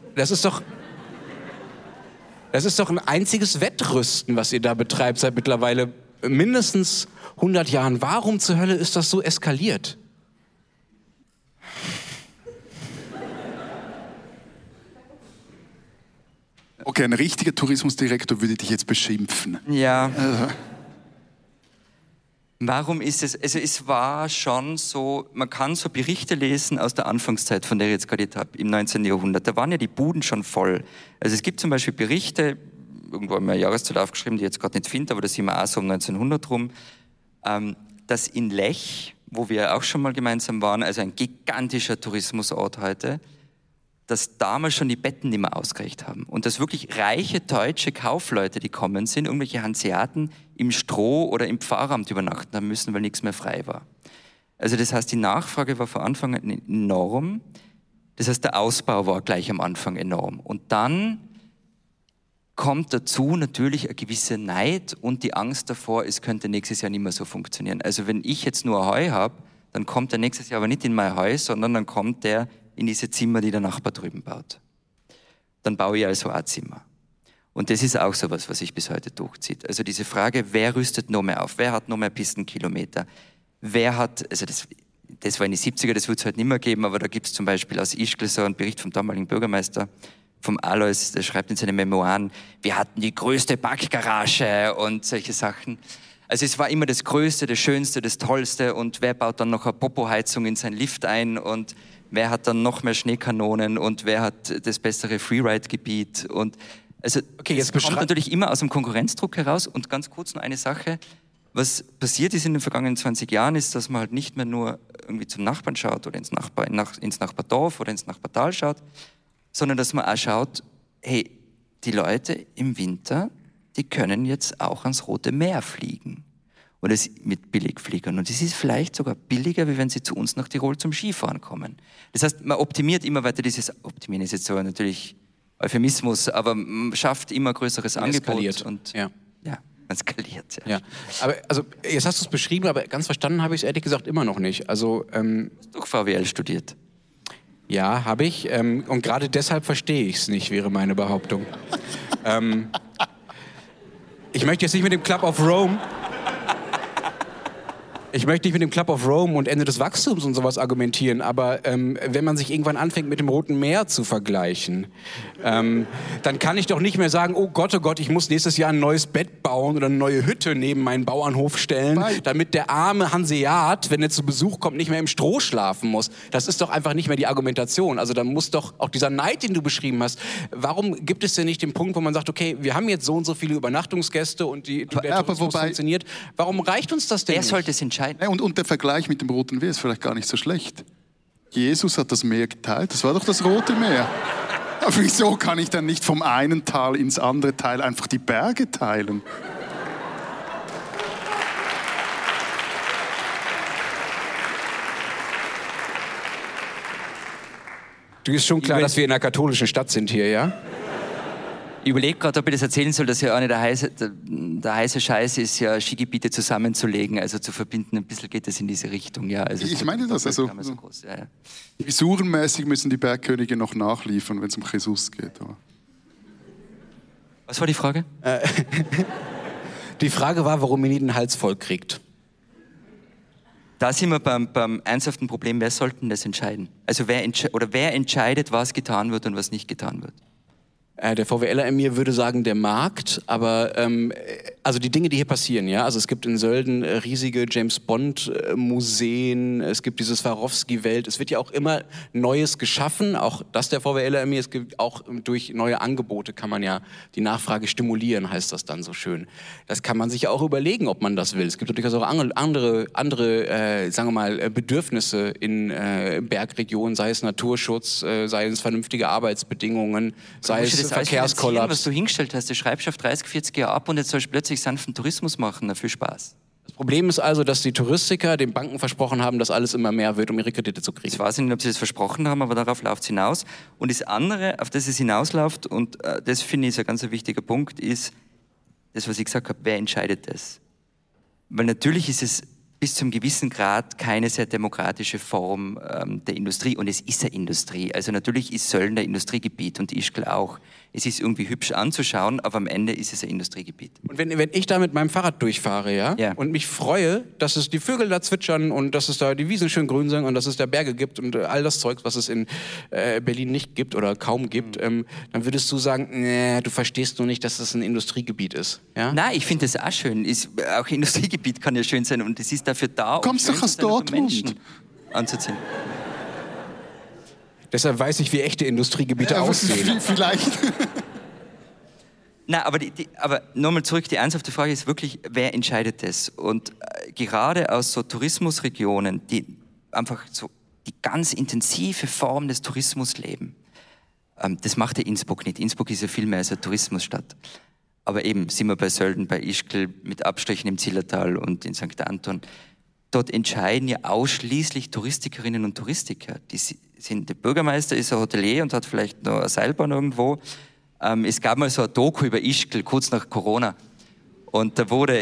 ein einziges Wettrüsten, was ihr da betreibt seit mittlerweile mindestens 100 Jahren. Warum zur Hölle ist das so eskaliert? Okay, ein richtiger Tourismusdirektor würde dich jetzt beschimpfen. Ja. Warum ist es? Also es war schon so, man kann so Berichte lesen aus der Anfangszeit, von der ich jetzt gerade habe, im 19. Jahrhundert. Da waren ja die Buden schon voll. Also es gibt zum Beispiel Berichte, irgendwo haben wir eine Jahreszahl aufgeschrieben, die ich jetzt gerade nicht finde, aber da sind wir auch so um 1900 rum, dass in Lech, wo wir auch schon mal gemeinsam waren, also ein gigantischer Tourismusort heute, dass damals schon die Betten nicht mehr ausgereicht haben. Und dass wirklich reiche deutsche Kaufleute, die kommen sind, irgendwelche Hanseaten im Stroh oder im Pfarramt übernachten haben müssen, weil nichts mehr frei war. Also das heißt, die Nachfrage war von Anfang an enorm. Das heißt, der Ausbau war gleich am Anfang enorm. Und dann kommt dazu natürlich eine gewisse Neid und die Angst davor, es könnte nächstes Jahr nicht mehr so funktionieren. Also wenn ich jetzt nur Heu habe, dann kommt der nächstes Jahr aber nicht in mein Heu, sondern dann kommt der in diese Zimmer, die der Nachbar drüben baut. Dann baue ich also auch Zimmer. Und das ist auch so was sich bis heute durchzieht. Also diese Frage, wer rüstet noch mehr auf? Wer hat noch mehr Pistenkilometer? Wer hat, also das war in den 70er, das wird es heute nicht mehr geben, aber da gibt es zum Beispiel aus Ischgl so einen Bericht vom damaligen Bürgermeister, vom Alois, der schreibt in seinen Memoiren, wir hatten die größte Backgarage und solche Sachen. Also es war immer das Größte, das Schönste, das Tollste und wer baut dann noch eine Popo-Heizung in seinen Lift ein und wer hat dann noch mehr Schneekanonen und wer hat das bessere Freeride-Gebiet und also okay, jetzt kommt natürlich immer aus dem Konkurrenzdruck heraus und ganz kurz noch eine Sache, was passiert ist in den vergangenen 20 Jahren ist, dass man halt nicht mehr nur irgendwie zum Nachbarn schaut oder ins Nachbardorf oder ins Nachbartal schaut, sondern dass man auch schaut, hey, die Leute im Winter, die können jetzt auch ans Rote Meer fliegen. Und das mit Billigfliegern. Und es ist vielleicht sogar billiger, wie wenn sie zu uns nach Tirol zum Skifahren kommen. Das heißt, man optimiert immer weiter Optimieren ist jetzt so natürlich Euphemismus, aber man schafft immer größeres Angebot. Eskaliert. Und ja, man skaliert. Ja. Aber also, jetzt hast du es beschrieben, aber ganz verstanden habe ich es ehrlich gesagt immer noch nicht. Also, du hast doch VWL studiert. Ja, habe ich. Und gerade deshalb verstehe ich es nicht, wäre meine Behauptung. Ich möchte jetzt nicht mit dem Club of Rome und Ende des Wachstums und sowas argumentieren, aber wenn man sich irgendwann anfängt, mit dem Roten Meer zu vergleichen, dann kann ich doch nicht mehr sagen, oh Gott, ich muss nächstes Jahr ein neues Bett bauen oder eine neue Hütte neben meinen Bauernhof stellen, damit der arme Hanseat, wenn er zu Besuch kommt, nicht mehr im Stroh schlafen muss. Das ist doch einfach nicht mehr die Argumentation. Also da muss doch auch dieser Neid, den du beschrieben hast, warum gibt es denn nicht den Punkt, wo man sagt, okay, wir haben jetzt so und so viele Übernachtungsgäste und der Tourismus funktioniert. Warum reicht uns das denn nicht? Wer sollte es entscheiden? Und der Vergleich mit dem Roten Meer ist vielleicht gar nicht so schlecht. Jesus hat das Meer geteilt, das war doch das Rote Meer. Aber wieso kann ich dann nicht vom einen Tal ins andere Tal einfach die Berge teilen? Du ist schon klar, dass wir in einer katholischen Stadt sind hier, ja? Ich überlege gerade, ob ich das erzählen soll, dass ja auch nicht der heiße Scheiß ist, ja Skigebiete zusammenzulegen, also zu verbinden. Ein bisschen geht das in diese Richtung, ja. Also ich meine das, also so groß, ja. Visurenmäßig müssen die Bergkönige noch nachliefern, wenn es um Jesus geht. Aber. Was war die Frage? Die Frage war, warum ihr nie den Hals voll kriegt. Da sind wir beim ernsthaften Problem, wer sollte das entscheiden? Also wer entscheidet, was getan wird und was nicht getan wird? Der VWLer in mir würde sagen, der Markt, aber Also die Dinge, die hier passieren, ja, also es gibt in Sölden riesige James-Bond-Museen, es gibt diese Swarovski-Welt, es wird ja auch immer Neues geschaffen, auch das der VW LRMI, es gibt auch durch neue Angebote kann man ja die Nachfrage stimulieren, heißt das dann so schön. Das kann man sich ja auch überlegen, ob man das will. Es gibt natürlich auch andere sagen wir mal, Bedürfnisse in Bergregionen, sei es Naturschutz, sei es vernünftige Arbeitsbedingungen, sei es Verkehrskollaps. Was du hingestellt hast, der Schreibschaft 30, 40 Jahre ab und jetzt sollst du plötzlich sanften Tourismus machen, na viel Spaß. Das Problem ist also, dass die Touristiker den Banken versprochen haben, dass alles immer mehr wird, um ihre Kredite zu kriegen. Ich weiß nicht, ob sie das versprochen haben, aber darauf läuft es hinaus. Und das andere, auf das es hinausläuft, und das finde ich ist ein ganz wichtiger Punkt, ist das, was ich gesagt habe, wer entscheidet das? Weil natürlich ist es bis zum gewissen Grad keine sehr demokratische Form der Industrie. Und es ist eine Industrie. Also natürlich ist Sölden ein Industriegebiet und Ischgl auch. Es ist irgendwie hübsch anzuschauen, aber am Ende ist es ein Industriegebiet. Und wenn ich da mit meinem Fahrrad durchfahre, ja, und mich freue, dass es die Vögel da zwitschern und dass es da die Wiesen schön grün sind und dass es da Berge gibt und all das Zeug, was es in Berlin nicht gibt oder kaum gibt, dann würdest du sagen, nee, du verstehst nur nicht, dass das ein Industriegebiet ist. Ja? Nein, ich finde das auch schön. Auch Industriegebiet kann ja schön sein und es ist dafür da, Kommst doch aus Dortmund anzuziehen. Deshalb weiß ich, wie echte Industriegebiete aussehen. Vielleicht. Nein, aber nochmal zurück, die ernsthafte Frage ist wirklich, wer entscheidet das? Und gerade aus so Tourismusregionen, die einfach so die ganz intensive Form des Tourismus leben, das macht ja Innsbruck nicht. Innsbruck ist ja viel mehr als eine Tourismusstadt. Aber eben sind wir bei Sölden, bei Ischgl, mit Abstrichen im Zillertal und in St. Anton. Dort entscheiden ja ausschließlich Touristikerinnen und Touristiker. Der Bürgermeister ist ein Hotelier und hat vielleicht noch eine Seilbahn irgendwo. Es gab mal so ein Doku über Ischgl, kurz nach Corona. Und da wurde,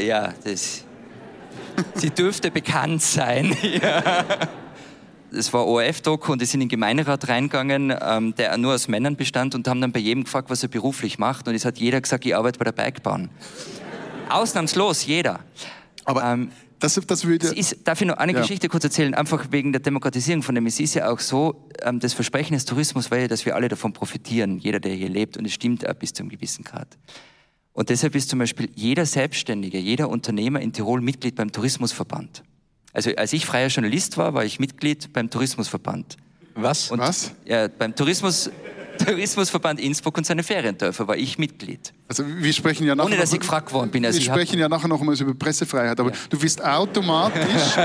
sie dürfte bekannt sein. Ja. Das war ORF-Doku und die sind in den Gemeinderat reingegangen, der nur aus Männern bestand und haben dann bei jedem gefragt, was er beruflich macht. Und es hat jeder gesagt, ich arbeite bei der Bergbahn. Ausnahmslos, jeder. Aber das würde... Darf ich noch eine Geschichte kurz erzählen? Einfach wegen der Demokratisierung von dem. Es ist ja auch so, das Versprechen des Tourismus war ja, dass wir alle davon profitieren, jeder, der hier lebt. Und es stimmt auch bis zu einem gewissen Grad. Und deshalb ist zum Beispiel jeder Selbstständige, jeder Unternehmer in Tirol Mitglied beim Tourismusverband. Also als ich freier Journalist war ich Mitglied beim Tourismusverband. Was? Ja, beim Tourismusverband Innsbruck und seine Feriendörfer war ich Mitglied. Also wir sprechen ja nachher ohne dass ich gefragt worden bin. Also wir sprechen ja nachher noch mal über Pressefreiheit, aber du wirst automatisch...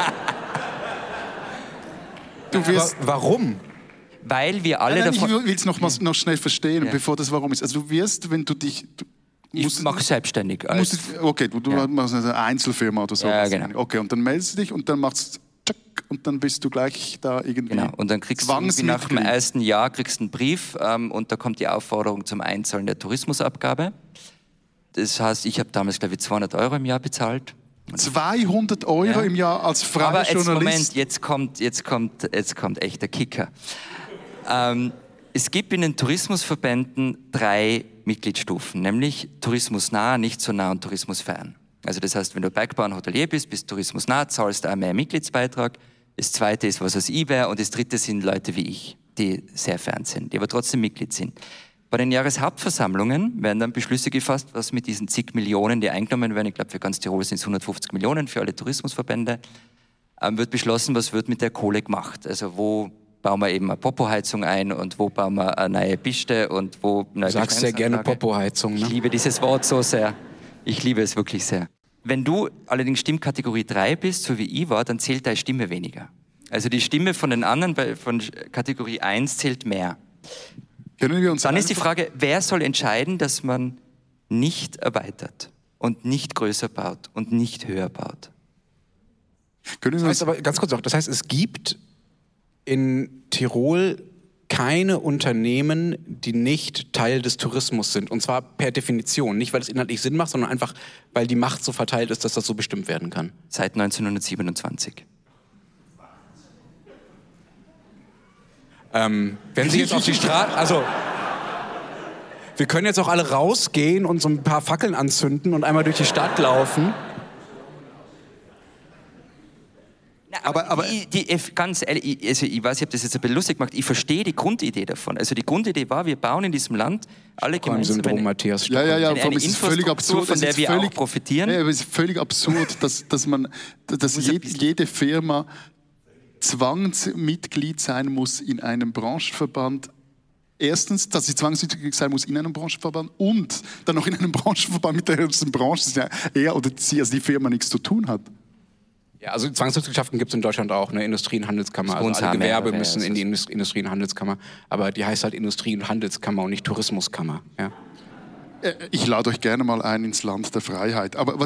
Warum? Weil wir alle davon... Ich will es noch schnell verstehen, bevor das Warum ist. Also du wirst, wenn du dich... Ich mache selbstständig. Okay, du machst eine Einzelfirma oder so. Ja, genau. Okay, und dann meldest du dich und dann machst du und dann bist du gleich da irgendwie. Genau, und dann kriegst du nach dem ersten Jahr einen Brief und da kommt die Aufforderung zum Einzahlen der Tourismusabgabe. Das heißt, ich habe damals, glaube ich, 200 € im Jahr bezahlt. 200 € im Jahr als freier Journalist? Moment, jetzt kommt echt der Kicker. Es gibt in den Tourismusverbänden 3 Mitgliedsstufen, nämlich tourismusnah, nicht so nah und tourismusfern. Also das heißt, wenn du Bergbahn Hotelier bist tourismusnah, zahlst du auch mehr Mitgliedsbeitrag. Das zweite ist, was aus eBay und das dritte sind Leute wie ich, die sehr fern sind, die aber trotzdem Mitglied sind. Bei den Jahreshauptversammlungen werden dann Beschlüsse gefasst, was mit diesen zig Millionen, die eingenommen werden, ich glaube für ganz Tirol sind es 150 Millionen für alle Tourismusverbände, wird beschlossen, was wird mit der Kohle gemacht. Also wo bauen wir eben eine Popo-Heizung ein und wo bauen wir eine neue Piste und wo... Du sagst sehr gerne Popo-Heizung, ne? Ich liebe dieses Wort so sehr. Ich liebe es wirklich sehr. Wenn du allerdings Stimmkategorie 3 bist, so wie ich war, dann zählt deine Stimme weniger. Also die Stimme von den anderen von Kategorie 1 zählt mehr. Dann ist die Frage, wer soll entscheiden, dass man nicht erweitert und nicht größer baut und nicht höher baut? Das heißt aber ganz kurz noch, das heißt, es gibt in Tirol keine Unternehmen, die nicht Teil des Tourismus sind. Und zwar per Definition. Nicht, weil es inhaltlich Sinn macht, sondern einfach, weil die Macht so verteilt ist, dass das so bestimmt werden kann. Seit 1927. Wenn Sie jetzt auf die Straße... Also, wir können jetzt auch alle rausgehen und so ein paar Fackeln anzünden und einmal durch die Stadt laufen. Aber aber ganz ehrlich, also ich weiß, ich habe das jetzt ein bisschen lustig gemacht, ich verstehe die Grundidee davon. Also die Grundidee war, wir bauen in diesem Land alle gemeinsam Matthias. ja, eine es ist völlig absurd, von der wir auch profitieren. Ja, aber es ist völlig absurd, dass jede Firma Zwangsmitglied sein muss in einem Branchenverband. Erstens, dass sie zwangsmitglied sein muss in einem Branchenverband und dann noch in einem Branchenverband mit der ersten Branche, ja er oder sie, also die Firma nichts zu tun hat. Ja, also Zwangsmitgliedschaften gibt es in Deutschland auch, eine Industrie- und Handelskammer. Also alle Gewerbe müssen in die Industrie- und Handelskammer. Aber die heißt halt Industrie- und Handelskammer und nicht Tourismuskammer. Ja. Ich lade euch gerne mal ein ins Land der Freiheit. Aber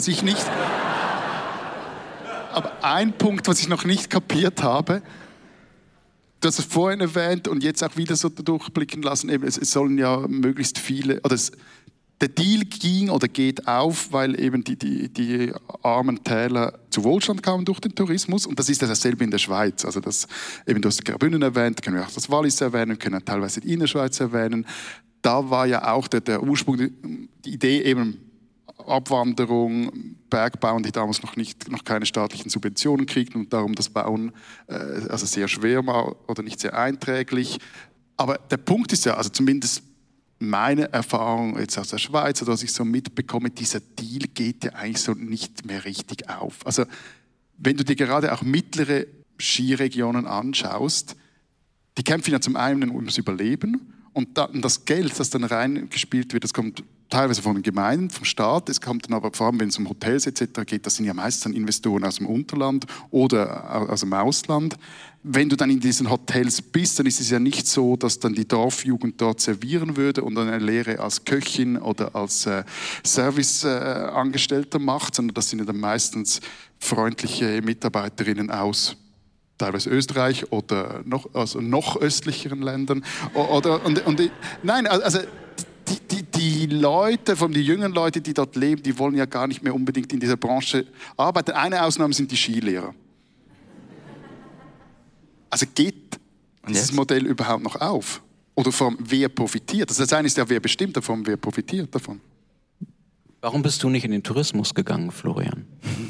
ein Punkt, was ich noch nicht kapiert habe, du hast es vorhin erwähnt und jetzt auch wieder so durchblicken lassen, eben, es sollen ja möglichst viele, der Deal ging oder geht auf, weil eben die armen Täler zu Wohlstand kamen durch den Tourismus. Und das ist dasselbe in der Schweiz. Also du hast Graubünden erwähnt, können wir auch das Wallis erwähnen, können teilweise die Innerschweiz erwähnen. Da war ja auch der Ursprung, die Idee eben Abwanderung, Bergbauern, die damals noch keine staatlichen Subventionen kriegten und darum das Bauen also sehr schwer war oder nicht sehr einträglich. Aber der Punkt ist ja, also zumindest meine Erfahrung jetzt aus der Schweiz, oder was ich so mitbekomme, dieser Deal geht ja eigentlich so nicht mehr richtig auf. Also wenn du dir gerade auch mittlere Skiregionen anschaust, die kämpfen ja zum einen ums Überleben und das Geld, das dann reingespielt wird, das kommt teilweise von den Gemeinden, vom Staat, es kommt dann aber vor allem, wenn es um Hotels etc. geht, das sind ja meistens dann Investoren aus dem Unterland oder aus dem Ausland. Wenn du dann in diesen Hotels bist, dann ist es ja nicht so, dass dann die Dorfjugend dort servieren würde und eine Lehre als Köchin oder als Serviceangestellter macht, sondern das sind ja dann meistens freundliche Mitarbeiterinnen aus teilweise Österreich oder noch östlicheren Ländern. Nein, also die Leute, vor allem die jüngeren Leute, die dort leben, die wollen ja gar nicht mehr unbedingt in dieser Branche arbeiten. Eine Ausnahme sind die Skilehrer. Also geht dieses Modell überhaupt noch auf? Oder vor allem, wer profitiert? Das eine ist ja, wer bestimmt davon, wer profitiert davon. Warum bist du nicht in den Tourismus gegangen, Florian?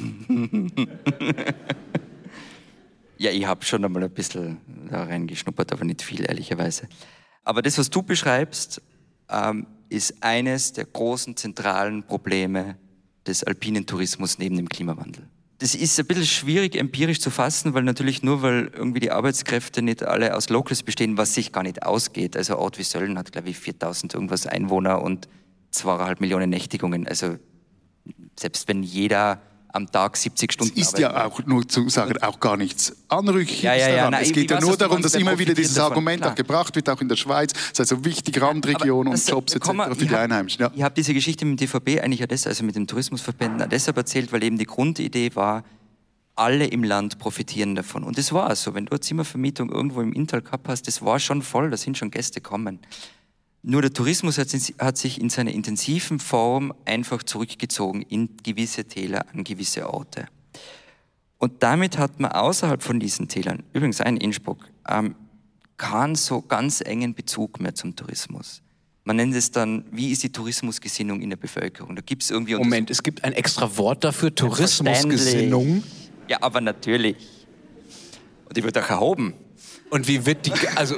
Ja, ich habe schon einmal ein bisschen da reingeschnuppert, aber nicht viel, ehrlicherweise. Aber das, was du beschreibst, ist eines der großen zentralen Probleme des alpinen Tourismus neben dem Klimawandel. Das ist ein bisschen schwierig empirisch zu fassen, weil irgendwie die Arbeitskräfte nicht alle aus Locals bestehen, was sich gar nicht ausgeht. Also Ort wie Sölden hat, glaube ich, 4.000 irgendwas Einwohner und 2,5 Millionen Nächtigungen. Also selbst wenn jeder am Tag 70 Stunden arbeitet. Es ist ja auch, nur zu sagen, auch gar nichts Anrüchiges daran. Nein, es geht ja nur darum, dass immer wieder dieses Argument auch gebracht wird, auch in der Schweiz. Das ist also wichtig, Randregionen und Jobs etc. für die Einheimischen. Ja. Ich habe diese Geschichte mit dem DVB eigentlich also mit dem Tourismusverbänden deshalb erzählt, weil eben die Grundidee war, alle im Land profitieren davon. Und das war so. Wenn du eine Zimmervermietung irgendwo im Inntal gehabt hast, das war schon voll, da sind schon Gäste gekommen. Nur der Tourismus hat sich in seiner intensiven Form einfach zurückgezogen in gewisse Täler, an gewisse Orte. Und damit hat man außerhalb von diesen Tälern, übrigens auch in Innsbruck, keinen so ganz engen Bezug mehr zum Tourismus. Man nennt es dann, wie ist die Tourismusgesinnung in der Bevölkerung? Da gibt's irgendwie Moment, es gibt ein extra Wort dafür, Tourismusgesinnung? Ja, aber natürlich. Und die wird auch erhoben. Und wie wird die, also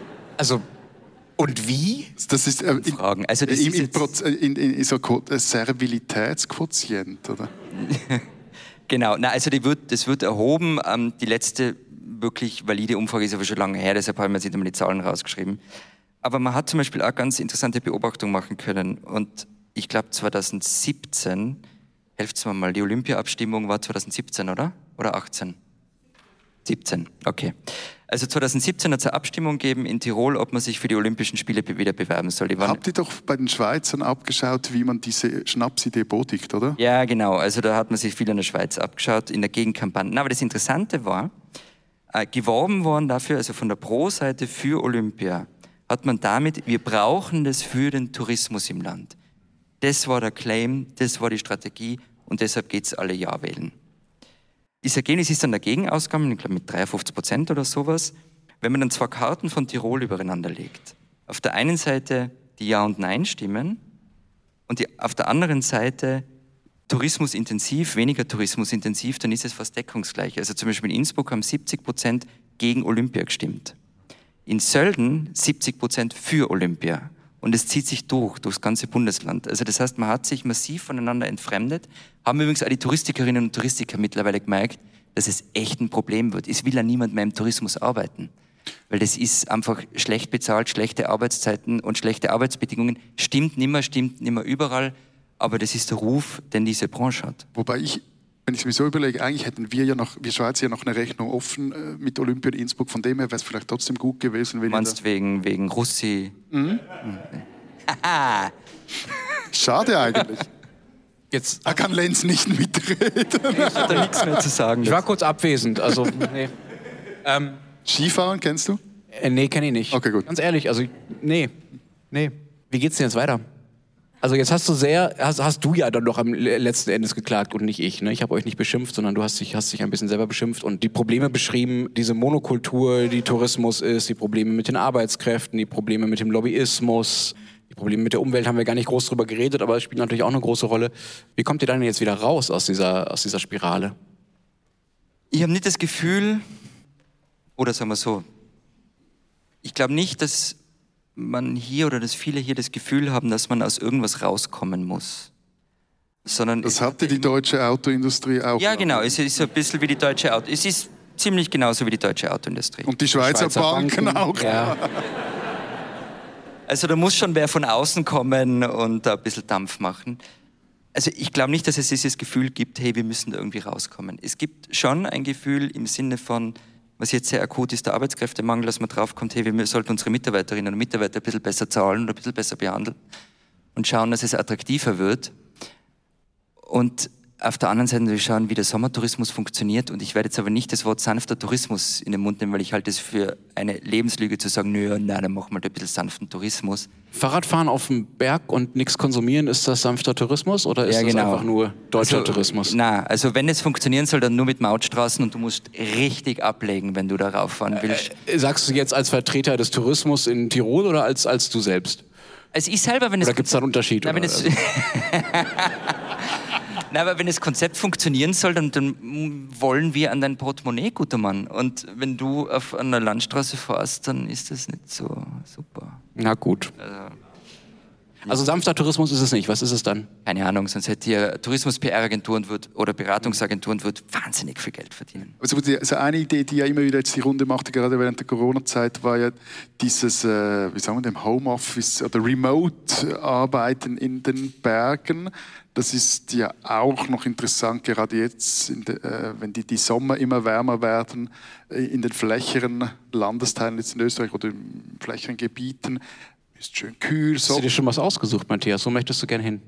und wie? Das ist Fragen. Also das in so Servilitätsquotient, oder? Genau, also das wird erhoben. Die letzte wirklich valide Umfrage ist aber schon lange her, deshalb haben wir jetzt nicht einmal die Zahlen rausgeschrieben. Aber man hat zum Beispiel auch ganz interessante Beobachtungen machen können. Und ich glaube 2017, helft's mir mal, die Olympia-Abstimmung war 2017, oder? Oder 18? 17, okay. Also 2017 hat es eine Abstimmung gegeben in Tirol, ob man sich für die Olympischen Spiele wieder bewerben soll. Habt ihr doch bei den Schweizern abgeschaut, wie man diese Schnapsidee bodigt, oder? Ja, genau. Also da hat man sich viel in der Schweiz abgeschaut, in der Gegenkampagne. Aber das Interessante war, geworben worden dafür, also von der Pro-Seite für Olympia, hat man damit, wir brauchen das für den Tourismus im Land. Das war der Claim, das war die Strategie und deshalb geht's alle Ja wählen. Das Ergebnis ist dann dagegen ausgegangen, ich glaube mit 53% oder sowas, wenn man dann zwei Karten von Tirol übereinander legt. Auf der einen Seite die Ja- und Nein-Stimmen und auf der anderen Seite tourismusintensiv, weniger tourismusintensiv, dann ist es fast deckungsgleich. Also zum Beispiel in Innsbruck haben 70% gegen Olympia gestimmt. In Sölden 70% für Olympia. Und es zieht sich durchs ganze Bundesland. Also das heißt, man hat sich massiv voneinander entfremdet. Haben übrigens auch die Touristikerinnen und Touristiker mittlerweile gemerkt, dass es echt ein Problem wird. Es will ja niemand mehr im Tourismus arbeiten. Weil das ist einfach schlecht bezahlt, schlechte Arbeitszeiten und schlechte Arbeitsbedingungen. Stimmt nimmer überall. Aber das ist der Ruf, den diese Branche hat. Wobei wenn ich es mir so überlege, eigentlich hätten wir Schweizer ja noch eine Rechnung offen mit Olympia in Innsbruck. Von dem her wäre es vielleicht trotzdem gut gewesen. Wenn du meinst wegen Russi? Mhm. Schade eigentlich. Jetzt da kann Lenz nicht mitreden. Ich habe da nichts mehr zu sagen. Ich war kurz abwesend. Also, nee. Skifahren kennst du? Nee, kenne ich nicht. Okay, gut. Ganz ehrlich, also nee. Wie geht's denn jetzt weiter? Also jetzt hast du ja dann noch am letzten Endes geklagt und nicht ich. Ne? Ich habe euch nicht beschimpft, sondern du hast dich ein bisschen selber beschimpft und die Probleme beschrieben, diese Monokultur, die Tourismus ist, die Probleme mit den Arbeitskräften, die Probleme mit dem Lobbyismus, die Probleme mit der Umwelt haben wir gar nicht groß drüber geredet, aber es spielt natürlich auch eine große Rolle. Wie kommt ihr dann jetzt wieder raus aus dieser Spirale? Ich habe nicht das Gefühl, oder sagen wir so, ich glaube nicht, dass man hier oder dass viele hier das Gefühl haben, dass man aus irgendwas rauskommen muss. Sondern das hatte die deutsche Autoindustrie auch. Ja, genau. Es ist ein bisschen wie die deutsche Autoindustrie. Es ist ziemlich genauso wie die deutsche Autoindustrie. Und die Schweizer Banken auch. Ja. Also da muss schon wer von außen kommen und da ein bisschen Dampf machen. Also ich glaube nicht, dass es dieses Gefühl gibt, hey, wir müssen da irgendwie rauskommen. Es gibt schon ein Gefühl im Sinne von, was jetzt sehr akut ist, der Arbeitskräftemangel, dass man draufkommt, hey, wir sollten unsere Mitarbeiterinnen und Mitarbeiter ein bisschen besser zahlen und ein bisschen besser behandeln und schauen, dass es attraktiver wird. Und auf der anderen Seite natürlich schauen, wie der Sommertourismus funktioniert. Und ich werde jetzt aber nicht das Wort sanfter Tourismus in den Mund nehmen, weil ich halte es für eine Lebenslüge zu sagen, nein, dann machen wir da ein bisschen sanften Tourismus. Fahrradfahren auf dem Berg und nichts konsumieren, ist das sanfter Tourismus oder ist das einfach nur deutscher Tourismus? Nein, also wenn es funktionieren soll, dann nur mit Mautstraßen und du musst richtig ablegen, wenn du da rauffahren willst. Sagst du jetzt als Vertreter des Tourismus in Tirol oder als du selbst? Also ich selber, wenn es... Oder gibt es da einen Unterschied? Nein, Nein, aber wenn das Konzept funktionieren soll, dann wollen wir an dein Portemonnaie, guter Mann. Und wenn du auf einer Landstraße fährst, dann ist das nicht so super. Na gut. Also sanfter Tourismus ist es nicht. Was ist es dann? Keine Ahnung, sonst hätte hier Tourismus-PR-Agenturen oder Beratungsagenturen wahnsinnig viel Geld verdienen. Also eine Idee, die ja immer wieder jetzt die Runde machte, gerade während der Corona-Zeit, war ja dieses, wie sagen wir, dem Homeoffice oder Remote-Arbeiten in den Bergen. Das ist ja auch noch interessant, gerade jetzt, wenn die Sommer immer wärmer werden, in den flächeren Landesteilen jetzt in Österreich oder in flächeren Gebieten. Ist schön kühl. So. Hast du dir schon was ausgesucht, Matthias? Wo möchtest du gern hin?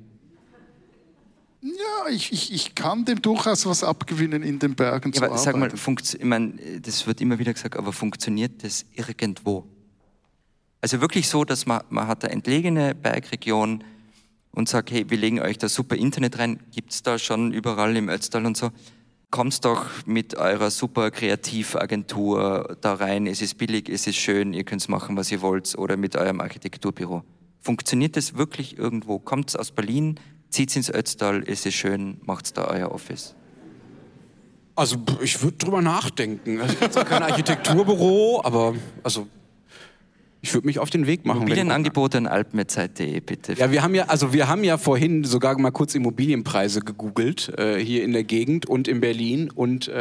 Ja, ich kann dem durchaus was abgewinnen, in den Bergen zu aber arbeiten. Sag mal, ich meine, das wird immer wieder gesagt, aber funktioniert das irgendwo? Also wirklich so, dass man hat eine entlegene Bergregion und sagt, hey, wir legen euch da super Internet rein, gibt es da schon überall im Ötztal und so. Kommt doch mit eurer super Kreativagentur da rein, es ist billig, es ist schön, ihr könnt machen, was ihr wollt, oder mit eurem Architekturbüro. Funktioniert das wirklich irgendwo? Kommt aus Berlin, zieht ins Ötztal, es ist schön, macht da euer Office? Also ich würde drüber nachdenken. Ich habe zwar kein Architekturbüro, aber ich würde mich auf den Weg machen. Immobilienangebote an alpmetzeit.de, bitte. Ja, wir haben ja vorhin sogar mal kurz Immobilienpreise gegoogelt, hier in der Gegend und in Berlin. Und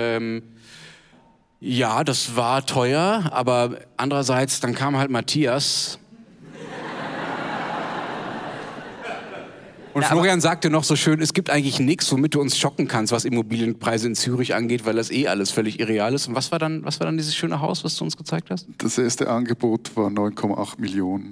ja, das war teuer, aber andererseits, dann kam halt Matthias. Und Florian sagte noch so schön, es gibt eigentlich nichts, womit du uns schocken kannst, was Immobilienpreise in Zürich angeht, weil das alles völlig irreal ist. Und was war dann dieses schöne Haus, was du uns gezeigt hast? Das erste Angebot war 9,8 Millionen.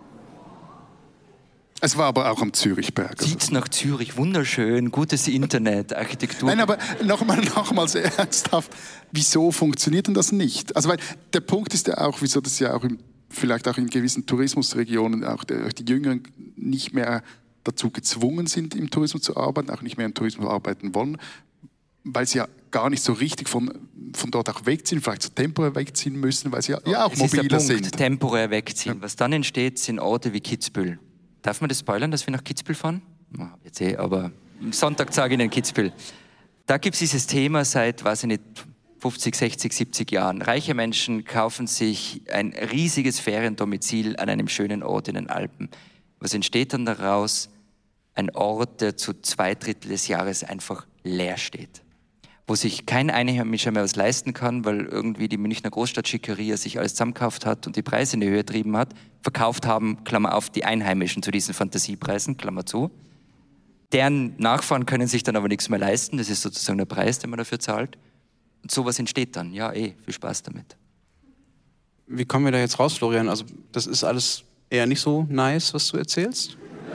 Es war aber auch am Zürichberg. Zieht's nach Zürich, wunderschön, gutes Internet, Architektur. Nein, aber nochmal sehr ernsthaft, wieso funktioniert denn das nicht? Also weil der Punkt ist ja auch, wieso das ja auch vielleicht auch in gewissen Tourismusregionen auch die Jüngeren nicht mehr dazu gezwungen sind, im Tourismus zu arbeiten, auch nicht mehr im Tourismus arbeiten wollen, weil sie ja gar nicht so richtig von dort auch wegziehen, vielleicht so temporär wegziehen müssen, weil sie ja auch mobiler sind. Temporär wegziehen. Ja. Was dann entsteht, sind Orte wie Kitzbühel. Darf man das spoilern, dass wir nach Kitzbühel fahren? Jetzt aber Sonntag sage ich in Kitzbühel. Da gibt es dieses Thema seit, weiß ich nicht, 50, 60, 70 Jahren. Reiche Menschen kaufen sich ein riesiges Feriendomizil an einem schönen Ort in den Alpen. Was entsteht dann daraus? Ein Ort, der zu 2/3 des Jahres einfach leer steht. Wo sich kein Einheimischer mehr was leisten kann, weil irgendwie die Münchner Großstadtschickeria sich alles zusammengekauft hat und die Preise in die Höhe getrieben hat. Verkauft haben, Klammer auf, die Einheimischen zu diesen Fantasiepreisen, Klammer zu. Deren Nachfahren können sich dann aber nichts mehr leisten. Das ist sozusagen der Preis, den man dafür zahlt. Und sowas entsteht dann. Ja, viel Spaß damit. Wie kommen wir da jetzt raus, Florian? Also das ist alles eher nicht so nice, was du erzählst.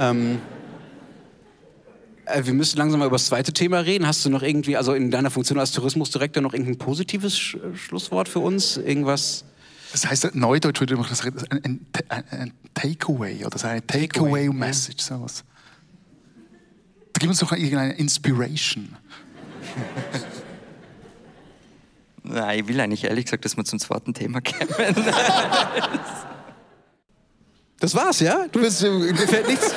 Wir müssen langsam mal über das zweite Thema reden. Hast du noch irgendwie, also in deiner Funktion als Tourismusdirektor, noch irgendein positives Schlusswort für uns? Irgendwas? Das heißt, Neudeutsch würde man das ein Takeaway oder eine Takeaway-Message, sowas. Da gibt uns doch irgendeine Inspiration. Nein, ich will eigentlich ehrlich gesagt, dass wir zum zweiten Thema kommen. Das war's, ja? Mir fällt nichts.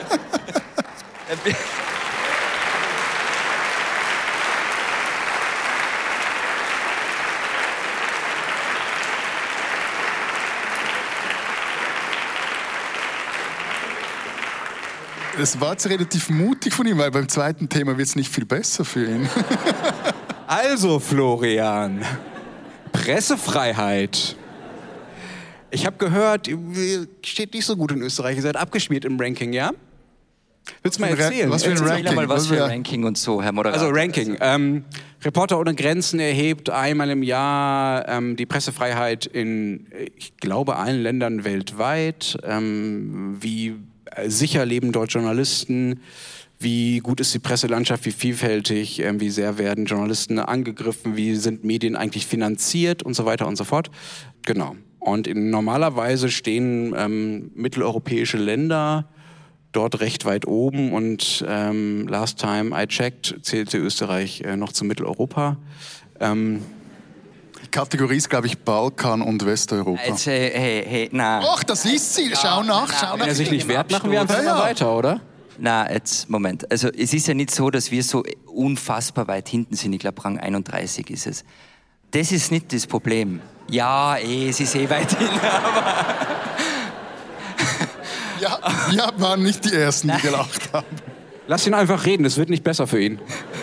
Das war jetzt relativ mutig von ihm, weil beim zweiten Thema wird es nicht viel besser für ihn. Also, Florian, Pressefreiheit. Ich habe gehört, ihr steht nicht so gut in Österreich. Ihr seid abgeschmiert im Ranking, ja? Willst du mal erzählen? Was für ein Ranking? Mal was für ein Ranking und so, Herr Moderator. Also Ranking. Reporter ohne Grenzen erhebt einmal im Jahr die Pressefreiheit in, ich glaube, allen Ländern weltweit. Wie sicher leben dort Journalisten? Wie gut ist die Presselandschaft? Wie vielfältig? Wie sehr werden Journalisten angegriffen? Wie sind Medien eigentlich finanziert? Und so weiter und so fort. Genau. Und normalerweise stehen mitteleuropäische Länder dort recht weit oben und last time I checked, zählte Österreich noch zu Mitteleuropa. Die Kategorie ist, glaube ich, Balkan und Westeuropa. Jetzt, hey, na. Ach, das ist sie. Schau nach. Wenn er sich nicht wehrt, machen wir einfach mal weiter, oder? Na, jetzt, Moment. Also es ist ja nicht so, dass wir so unfassbar weit hinten sind. Ich glaube, Rang 31 ist es. Das ist nicht das Problem. Ja, es ist weit hinten, aber... Ja, wir waren nicht die Ersten, die gelacht haben. Lass ihn einfach reden, es wird nicht besser für ihn.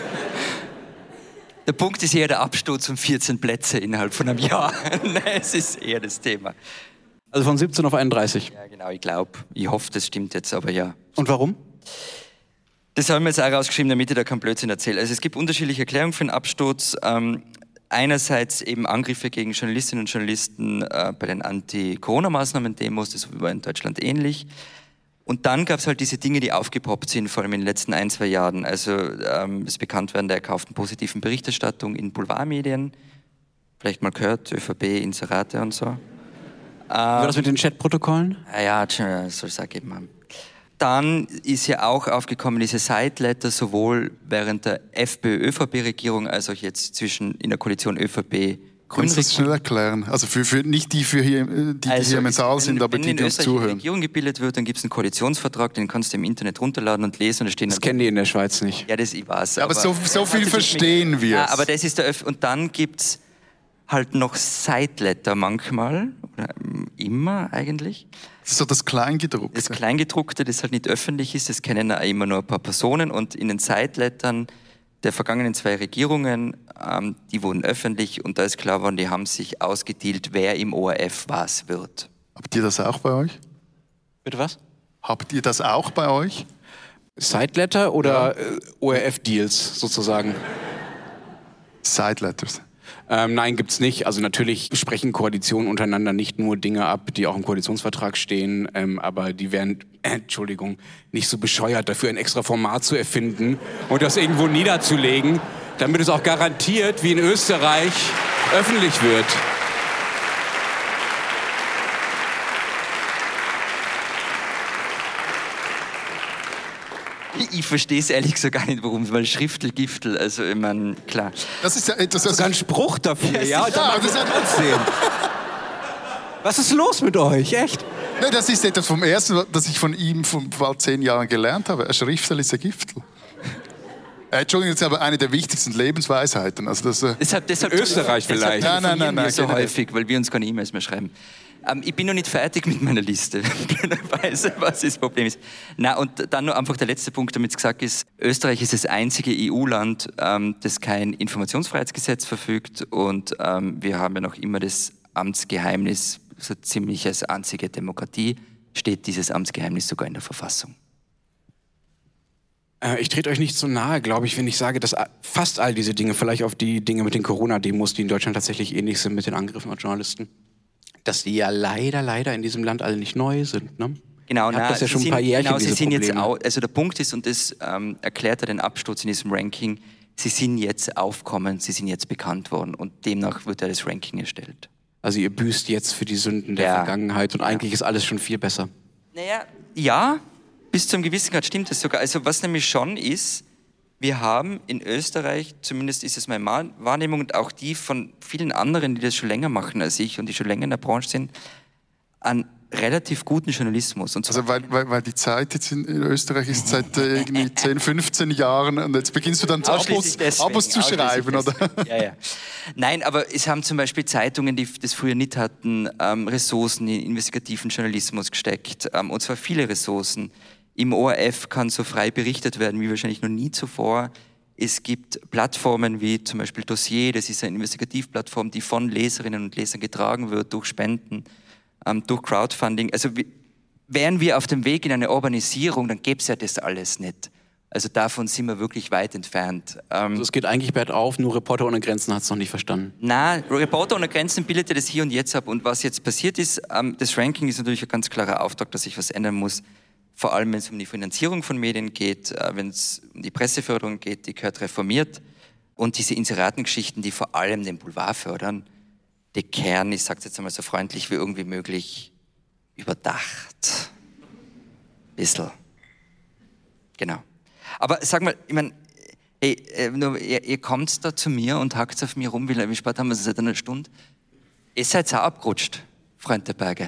Der Punkt ist eher der Absturz um 14 Plätze innerhalb von einem Jahr. Es ist eher das Thema. Also von 17 auf 31? Ja, genau, ich glaube. Ich hoffe, das stimmt jetzt, aber ja. Und warum? Das haben wir jetzt auch rausgeschrieben, damit ich da keinen Blödsinn erzähle. Also es gibt unterschiedliche Erklärungen für den Absturz. Einerseits eben Angriffe gegen Journalistinnen und Journalisten bei den Anti-Corona-Maßnahmen-Demos, das war in Deutschland ähnlich. Und dann gab es halt diese Dinge, die aufgepoppt sind, vor allem in den letzten 1-2 Jahren. Also das Bekanntwerden der erkauften positiven Berichterstattung in Boulevardmedien. Vielleicht mal gehört, ÖVP, Inserate und so. War das mit den Chatprotokollen? Ja, soll es auch geben haben. Dann ist ja auch aufgekommen, diese Side-Letter, sowohl während der FPÖ-ÖVP-Regierung als auch jetzt in der Koalition ÖVP. Kannst du das schnell erklären? Also für nicht die, hier im Saal sind, aber die uns zuhören. Wenn eine Regierung gebildet wird, dann gibt es einen Koalitionsvertrag, den kannst du im Internet runterladen und lesen. Und da stehen das kennen die in der Schweiz nicht. Ja, ich weiß. Ja, aber so viel verstehen wir. Ja, aber das ist und dann gibt es halt noch Side-Letter manchmal, oder immer eigentlich. Das ist so das Kleingedruckte. Das Kleingedruckte, das halt nicht öffentlich ist, das kennen auch immer nur ein paar Personen. Und in den Side-Lettern der vergangenen 2 Regierungen, die wurden öffentlich und da ist klar geworden, die haben sich ausgedealt, wer im ORF was wird. Habt ihr das auch bei euch? Bitte was? Habt ihr das auch bei euch? Side-Letter oder ORF-Deals sozusagen? Side-Letters. Nein, gibt's nicht. Also natürlich sprechen Koalitionen untereinander nicht nur Dinge ab, die auch im Koalitionsvertrag stehen, aber die werden, nicht so bescheuert, dafür ein extra Format zu erfinden und das irgendwo niederzulegen, damit es auch garantiert, wie in Österreich, öffentlich wird. Ich verstehe es ehrlich gesagt gar nicht, warum, weil Schriftel-Giftel, also ich meine, klar. Das ist ja etwas, das ist ein Spruch dafür, ja? Und das ist trotzdem. Was ist los mit euch, echt? Nein, das ist etwas vom Ersten, das ich von ihm vor bald 10 Jahren gelernt habe. Ein Schriftel ist ein Giftel. Entschuldigung, das ist aber eine der wichtigsten Lebensweisheiten. Also deshalb Österreich vielleicht. Nein, so häufig, weil wir uns keine E-Mails mehr schreiben. Ich bin noch nicht fertig mit meiner Liste, blöderweise, was das Problem ist. Na, und dann nur einfach der letzte Punkt, damit es gesagt ist, Österreich ist das einzige EU-Land, das kein Informationsfreiheitsgesetz verfügt und wir haben ja noch immer das Amtsgeheimnis, so ziemlich als einzige Demokratie steht dieses Amtsgeheimnis sogar in der Verfassung. Ich trete euch nicht so nahe, glaube ich, wenn ich sage, dass fast all diese Dinge, vielleicht auf die Dinge mit den Corona-Demos, die in Deutschland tatsächlich ähnlich sind mit den Angriffen auf Journalisten, dass die ja leider in diesem Land alle nicht neu sind. Ne? Genau, das ja schon ein paar Jährchen, genau, sie sind Probleme. jetzt auch, also der Punkt ist, und das erklärt ja den Absturz in diesem Ranking, sie sind jetzt aufkommend, sie sind jetzt bekannt worden und demnach wird ja das Ranking erstellt. Also ihr büßt jetzt für die Sünden der Vergangenheit und eigentlich ist alles schon viel besser. Naja, ja, bis zu einem gewissen Grad stimmt das sogar. Also was nämlich schon ist, wir haben in Österreich, zumindest ist es meine Wahrnehmung und auch die von vielen anderen, die das schon länger machen als ich und die schon länger in der Branche sind, einen relativ guten Journalismus. Und also weil die Zeit jetzt in Österreich ist seit irgendwie 10, 15 Jahren und jetzt beginnst du dann Abos zu schreiben, oder? Ja. Nein, aber es haben zum Beispiel Zeitungen, die das früher nicht hatten, Ressourcen in investigativen Journalismus gesteckt, und zwar viele Ressourcen. Im ORF kann so frei berichtet werden wie wahrscheinlich noch nie zuvor. Es gibt Plattformen wie zum Beispiel Dossier, das ist eine Investigativplattform, die von Leserinnen und Lesern getragen wird durch Spenden, durch Crowdfunding. Also wären wir auf dem Weg in eine Urbanisierung, dann gäbe es ja das alles nicht. Also davon sind wir wirklich weit entfernt. Also es geht eigentlich bergauf, nur Reporter ohne Grenzen hat es noch nicht verstanden. Na, Reporter ohne Grenzen bildet ja das Hier und Jetzt ab. Und was jetzt passiert ist, das Ranking ist natürlich ein ganz klarer Auftrag, dass sich was ändern muss. Vor allem, wenn es um die Finanzierung von Medien geht, wenn es um die Presseförderung geht, die gehört reformiert. Und diese Inseratengeschichten, die vor allem den Boulevard fördern, der Kern, ich sage es jetzt einmal so freundlich wie irgendwie möglich, überdacht. Bissl. Genau. Aber sag mal, ich meine, hey, ihr kommt da zu mir und hackt auf mir rum, wie spät haben wir es seit einer Stunde? Ihr seid auch abgerutscht, Freund der Berge.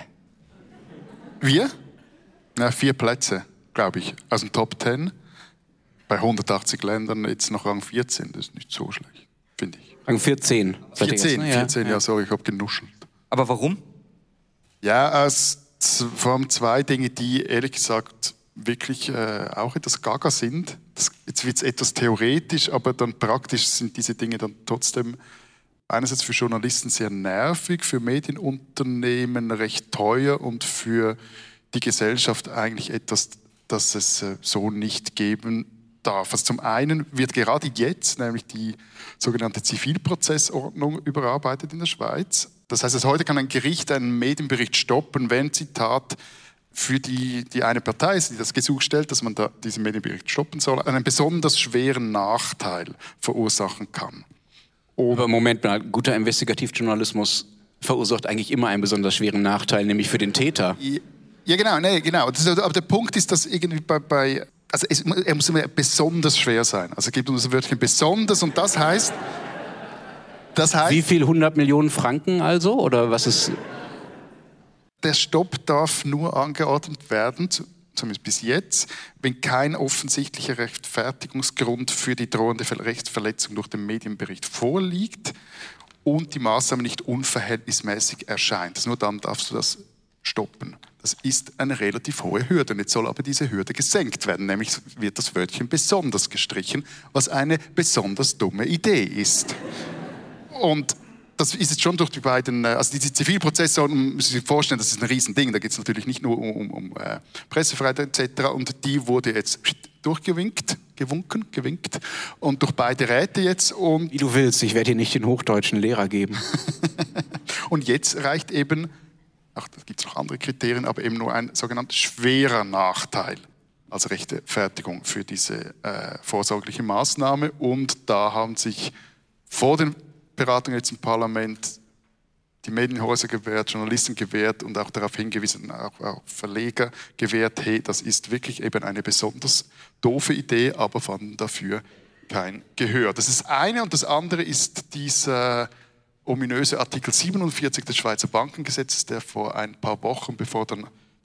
Wir? Na, 4 Plätze, glaube ich, aus dem Top 10. Bei 180 Ländern jetzt noch Rang 14, das ist nicht so schlecht, finde ich. Rang 14. 14, ja, sorry, ich habe genuschelt. Aber warum? Ja, vor allem 2 Dinge, die ehrlich gesagt wirklich auch etwas gaga sind. Jetzt wird es etwas theoretisch, aber dann praktisch sind diese Dinge dann trotzdem einerseits für Journalisten sehr nervig, für Medienunternehmen recht teuer und für die Gesellschaft eigentlich etwas, das es so nicht geben darf. Also zum einen wird gerade jetzt nämlich die sogenannte Zivilprozessordnung überarbeitet in der Schweiz. Das heißt, heute kann ein Gericht einen Medienbericht stoppen, wenn, Zitat, für die eine Partei ist, die das Gesuch stellt, dass man da diesen Medienbericht stoppen soll, einen besonders schweren Nachteil verursachen kann. Aber Moment mal, guter Investigativjournalismus verursacht eigentlich immer einen besonders schweren Nachteil, nämlich für den Täter. Ja, genau. Aber der Punkt ist, dass irgendwie also er muss immer besonders schwer sein. Also es gibt uns das Wörtchen besonders und das heißt... Wie viel 100 Millionen Franken also? Oder was ist... Der Stopp darf nur angeordnet werden, zumindest bis jetzt, wenn kein offensichtlicher Rechtfertigungsgrund für die drohende Rechtsverletzung durch den Medienbericht vorliegt und die Maßnahme nicht unverhältnismäßig erscheint. Nur dann darfst du das stoppen. Das ist eine relativ hohe Hürde. Und jetzt soll aber diese Hürde gesenkt werden. Nämlich wird das Wörtchen besonders gestrichen, was eine besonders dumme Idee ist. Und das ist jetzt schon durch die beiden, also diese Zivilprozesse, man muss sich vorstellen, das ist ein Riesending. Da geht es natürlich nicht nur um Pressefreiheit etc. Und die wurde jetzt gewinkt und durch beide Räte jetzt. Und wie du willst, ich werde dir nicht den hochdeutschen Lehrer geben. Und jetzt reicht eben, da gibt es noch andere Kriterien, aber eben nur ein sogenannter schwerer Nachteil als Rechtfertigung für diese vorsorgliche Maßnahme. Und da haben sich vor den Beratungen jetzt im Parlament die Medienhäuser gewährt, Journalisten gewährt und auch darauf hingewiesen, auch Verleger gewährt, hey, das ist wirklich eben eine besonders doofe Idee, aber fanden dafür kein Gehör. Das ist das eine und das andere ist dieser ominöse Artikel 47 des Schweizer Bankengesetzes, der vor ein paar Wochen, bevor dann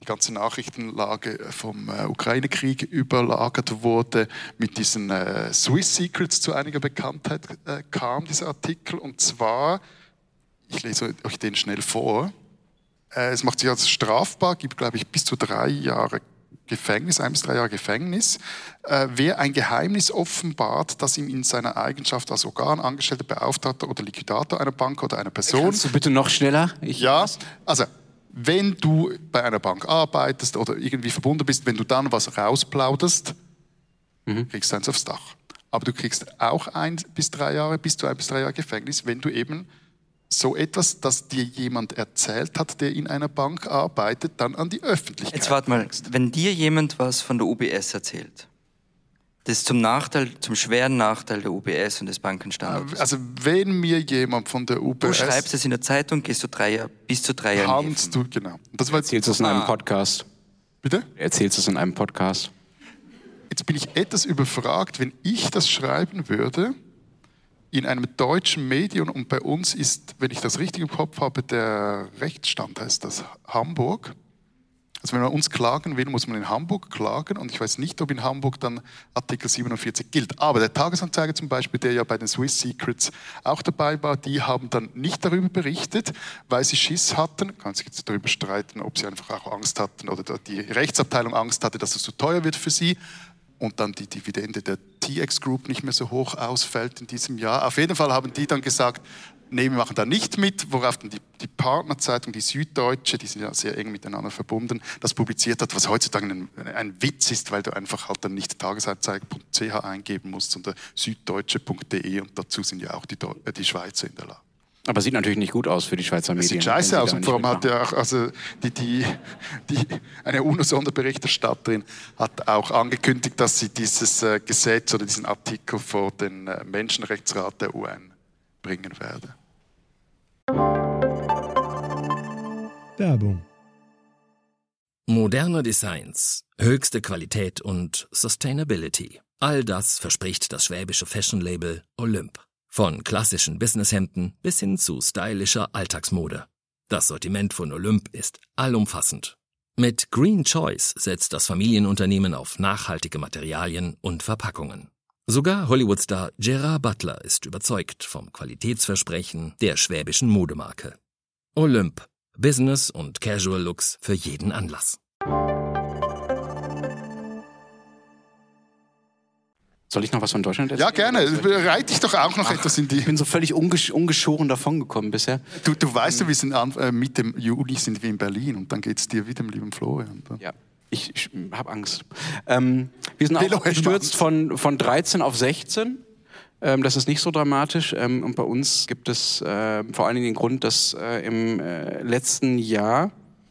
die ganze Nachrichtenlage vom Ukraine-Krieg überlagert wurde, mit diesen Swiss Secrets zu einiger Bekanntheit kam, dieser Artikel. Und zwar, ich lese euch den schnell vor, es macht sich als strafbar, gibt, glaube ich, bis zu 3 Jahre Gefängnis, 1 bis 3 Jahre Gefängnis, wer ein Geheimnis offenbart, das ihm in seiner Eigenschaft als Organangestellter, Beauftragter oder Liquidator einer Bank oder einer Person... Kannst du bitte noch schneller? Also wenn du bei einer Bank arbeitest oder irgendwie verbunden bist, wenn du dann was rausplauderst, kriegst du eins aufs Dach. Aber du kriegst auch 1 bis 3 Jahre, bis zu 1 bis 3 Jahre Gefängnis, wenn du eben so etwas, das dir jemand erzählt hat, der in einer Bank arbeitet, dann an die Öffentlichkeit. Jetzt warte mal, wenn dir jemand was von der UBS erzählt, das ist zum schweren Nachteil der UBS und des Bankenstandards. Also wenn mir jemand von der UBS... Du schreibst es in der Zeitung, gehst du bis zu 3 Jahre kannst du, genau. Das war Erzählst du es in einem Podcast? Bitte? Erzählst du es in einem Podcast? Jetzt bin ich etwas überfragt, wenn ich das schreiben würde, in einem deutschen Medium, und bei uns ist, wenn ich das richtig im Kopf habe, der Rechtsstand heißt das Hamburg. Also wenn man uns klagen will, muss man in Hamburg klagen, und ich weiß nicht, ob in Hamburg dann Artikel 47 gilt. Aber der Tagesanzeiger zum Beispiel, der ja bei den Swiss Secrets auch dabei war, die haben dann nicht darüber berichtet, weil sie Schiss hatten. Man kann sich jetzt darüber streiten, ob sie einfach auch Angst hatten oder die Rechtsabteilung Angst hatte, dass es zu teuer wird für sie und dann die Dividende der TX Group nicht mehr so hoch ausfällt in diesem Jahr. Auf jeden Fall haben die dann gesagt, nee, wir machen da nicht mit, worauf dann die Partnerzeitung, die Süddeutsche, die sind ja sehr eng miteinander verbunden, das publiziert hat, was heutzutage ein Witz ist, weil du einfach halt dann nicht tagesanzeiger.ch eingeben musst, sondern süddeutsche.de, und dazu sind ja auch die Schweizer in der Lage. Aber sieht natürlich nicht gut aus für die Schweizer Medien. Sieht scheiße aus, und vor allem hat ja auch, also eine UNO-Sonderberichterstatterin hat auch angekündigt, dass sie dieses Gesetz oder diesen Artikel vor den Menschenrechtsrat der UN bringen werde. Werbung. Moderne Designs, höchste Qualität und Sustainability. All das verspricht das schwäbische Fashion-Label Olymp. Von klassischen Businesshemden bis hin zu stylischer Alltagsmode. Das Sortiment von Olymp ist allumfassend. Mit Green Choice setzt das Familienunternehmen auf nachhaltige Materialien und Verpackungen. Sogar Hollywood-Star Gerard Butler ist überzeugt vom Qualitätsversprechen der schwäbischen Modemarke. Olymp. Business und Casual Looks für jeden Anlass. Soll ich noch was von Deutschland erzählen? Ja, gerne. Reite ich doch auch noch etwas in die... Ich bin so völlig ungeschoren davongekommen bisher. Du weißt ja, wir sind Mitte Juli sind wir in Berlin, und dann geht es dir wie dem lieben Florian. Ja, ich habe Angst. Wir sind auch abgestürzt von 13 auf 16. Das ist nicht so dramatisch. Und bei uns gibt es vor allen Dingen den Grund, dass im letzten Jahr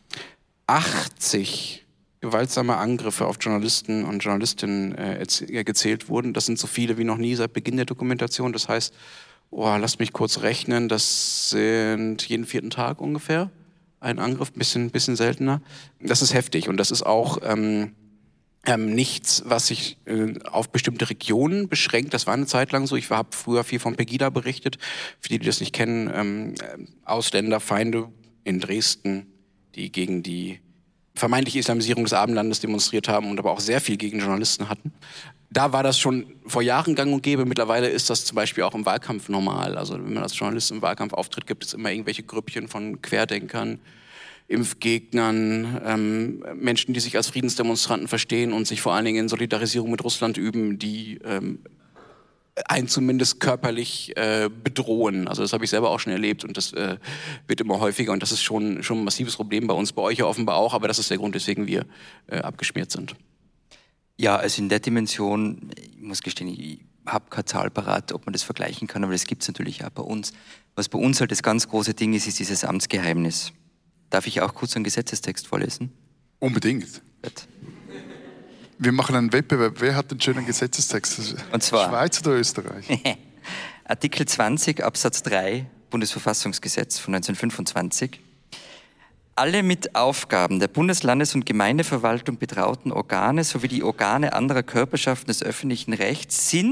80 gewaltsame Angriffe auf Journalisten und Journalistinnen gezählt wurden. Das sind so viele wie noch nie seit Beginn der Dokumentation. Das heißt, lasst mich kurz rechnen, das sind jeden 4. Tag ungefähr ein Angriff, ein bisschen seltener. Das ist heftig, und das ist auch nichts, was sich auf bestimmte Regionen beschränkt. Das war eine Zeit lang so. Ich habe früher viel von Pegida berichtet. Für die das nicht kennen, Ausländerfeinde in Dresden, die gegen die vermeintliche Islamisierung des Abendlandes demonstriert haben und aber auch sehr viel gegen Journalisten hatten. Da war das schon vor Jahren gang und gäbe. Mittlerweile ist das zum Beispiel auch im Wahlkampf normal. Also wenn man als Journalist im Wahlkampf auftritt, gibt es immer irgendwelche Grüppchen von Querdenkern, Impfgegnern, Menschen, die sich als Friedensdemonstranten verstehen und sich vor allen Dingen in Solidarisierung mit Russland üben, die einen zumindest körperlich bedrohen. Also das habe ich selber auch schon erlebt, und das wird immer häufiger, und das ist schon ein massives Problem bei uns, bei euch ja offenbar auch, aber das ist der Grund, weswegen wir abgeschmiert sind. Ja, also in der Dimension, ich muss gestehen, ich habe keine Zahl parat, ob man das vergleichen kann, aber das gibt es natürlich auch bei uns. Was bei uns halt das ganz große Ding ist, ist dieses Amtsgeheimnis. Darf ich auch kurz einen Gesetzestext vorlesen? Unbedingt. Gut. Wir machen einen Wettbewerb. Wer hat den schönen Gesetzestext? Und zwar Schweiz oder Österreich? Artikel 20 Absatz 3 Bundesverfassungsgesetz von 1925. Alle mit Aufgaben der Bundes-, Landes- und Gemeindeverwaltung betrauten Organe sowie die Organe anderer Körperschaften des öffentlichen Rechts sind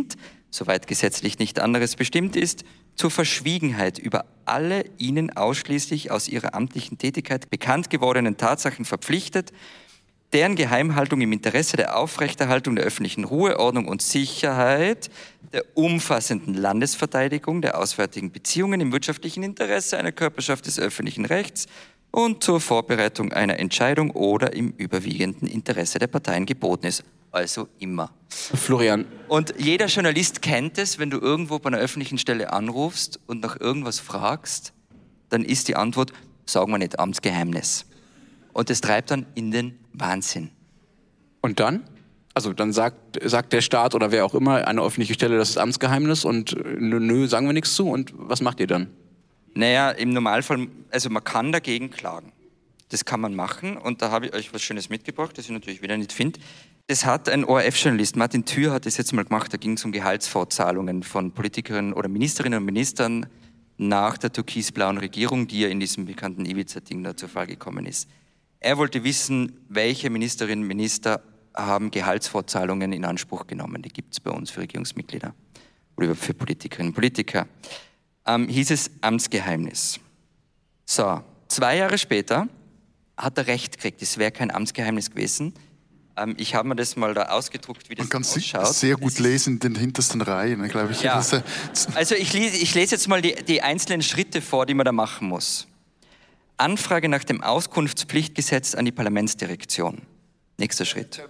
soweit gesetzlich nicht anderes bestimmt ist, zur Verschwiegenheit über alle ihnen ausschließlich aus ihrer amtlichen Tätigkeit bekannt gewordenen Tatsachen verpflichtet, deren Geheimhaltung im Interesse der Aufrechterhaltung der öffentlichen Ruhe, Ordnung und Sicherheit, der umfassenden Landesverteidigung, der auswärtigen Beziehungen im wirtschaftlichen Interesse einer Körperschaft des öffentlichen Rechts und zur Vorbereitung einer Entscheidung oder im überwiegenden Interesse der Parteien geboten ist. Also immer. Florian. Und jeder Journalist kennt es, wenn du irgendwo bei einer öffentlichen Stelle anrufst und nach irgendwas fragst, dann ist die Antwort, sagen wir nicht, Amtsgeheimnis. Und das treibt dann in den Wahnsinn. Und dann? Also dann sagt der Staat oder wer auch immer, eine öffentliche Stelle, das ist Amtsgeheimnis und nö, sagen wir nichts zu. Und was macht ihr dann? Naja, im Normalfall, also man kann dagegen klagen. Das kann man machen und da habe ich euch was Schönes mitgebracht, das ich natürlich wieder nicht finde. Das hat ein ORF-Journalist, Martin Thür, hat das jetzt mal gemacht, da ging es um Gehaltsfortzahlungen von Politikerinnen oder Ministerinnen und Ministern nach der türkisblauen Regierung, die ja in diesem bekannten Ibiza-Ding da zur Fall gekommen ist. Er wollte wissen, welche Ministerinnen und Minister haben Gehaltsfortzahlungen in Anspruch genommen. Die gibt es bei uns für Regierungsmitglieder oder für Politikerinnen und Politiker. Hieß es Amtsgeheimnis. So, 2 Jahre später hat er recht gekriegt, es wäre kein Amtsgeheimnis gewesen. Ich habe mir das mal da ausgedruckt, wie das ausschaut. Man kann sehr gut lesen in den hintersten Reihen, glaube ich. Ja. Also ich lese jetzt mal die einzelnen Schritte vor, die man da machen muss. Anfrage nach dem Auskunftspflichtgesetz an die Parlamentsdirektion. Nächster Schritt.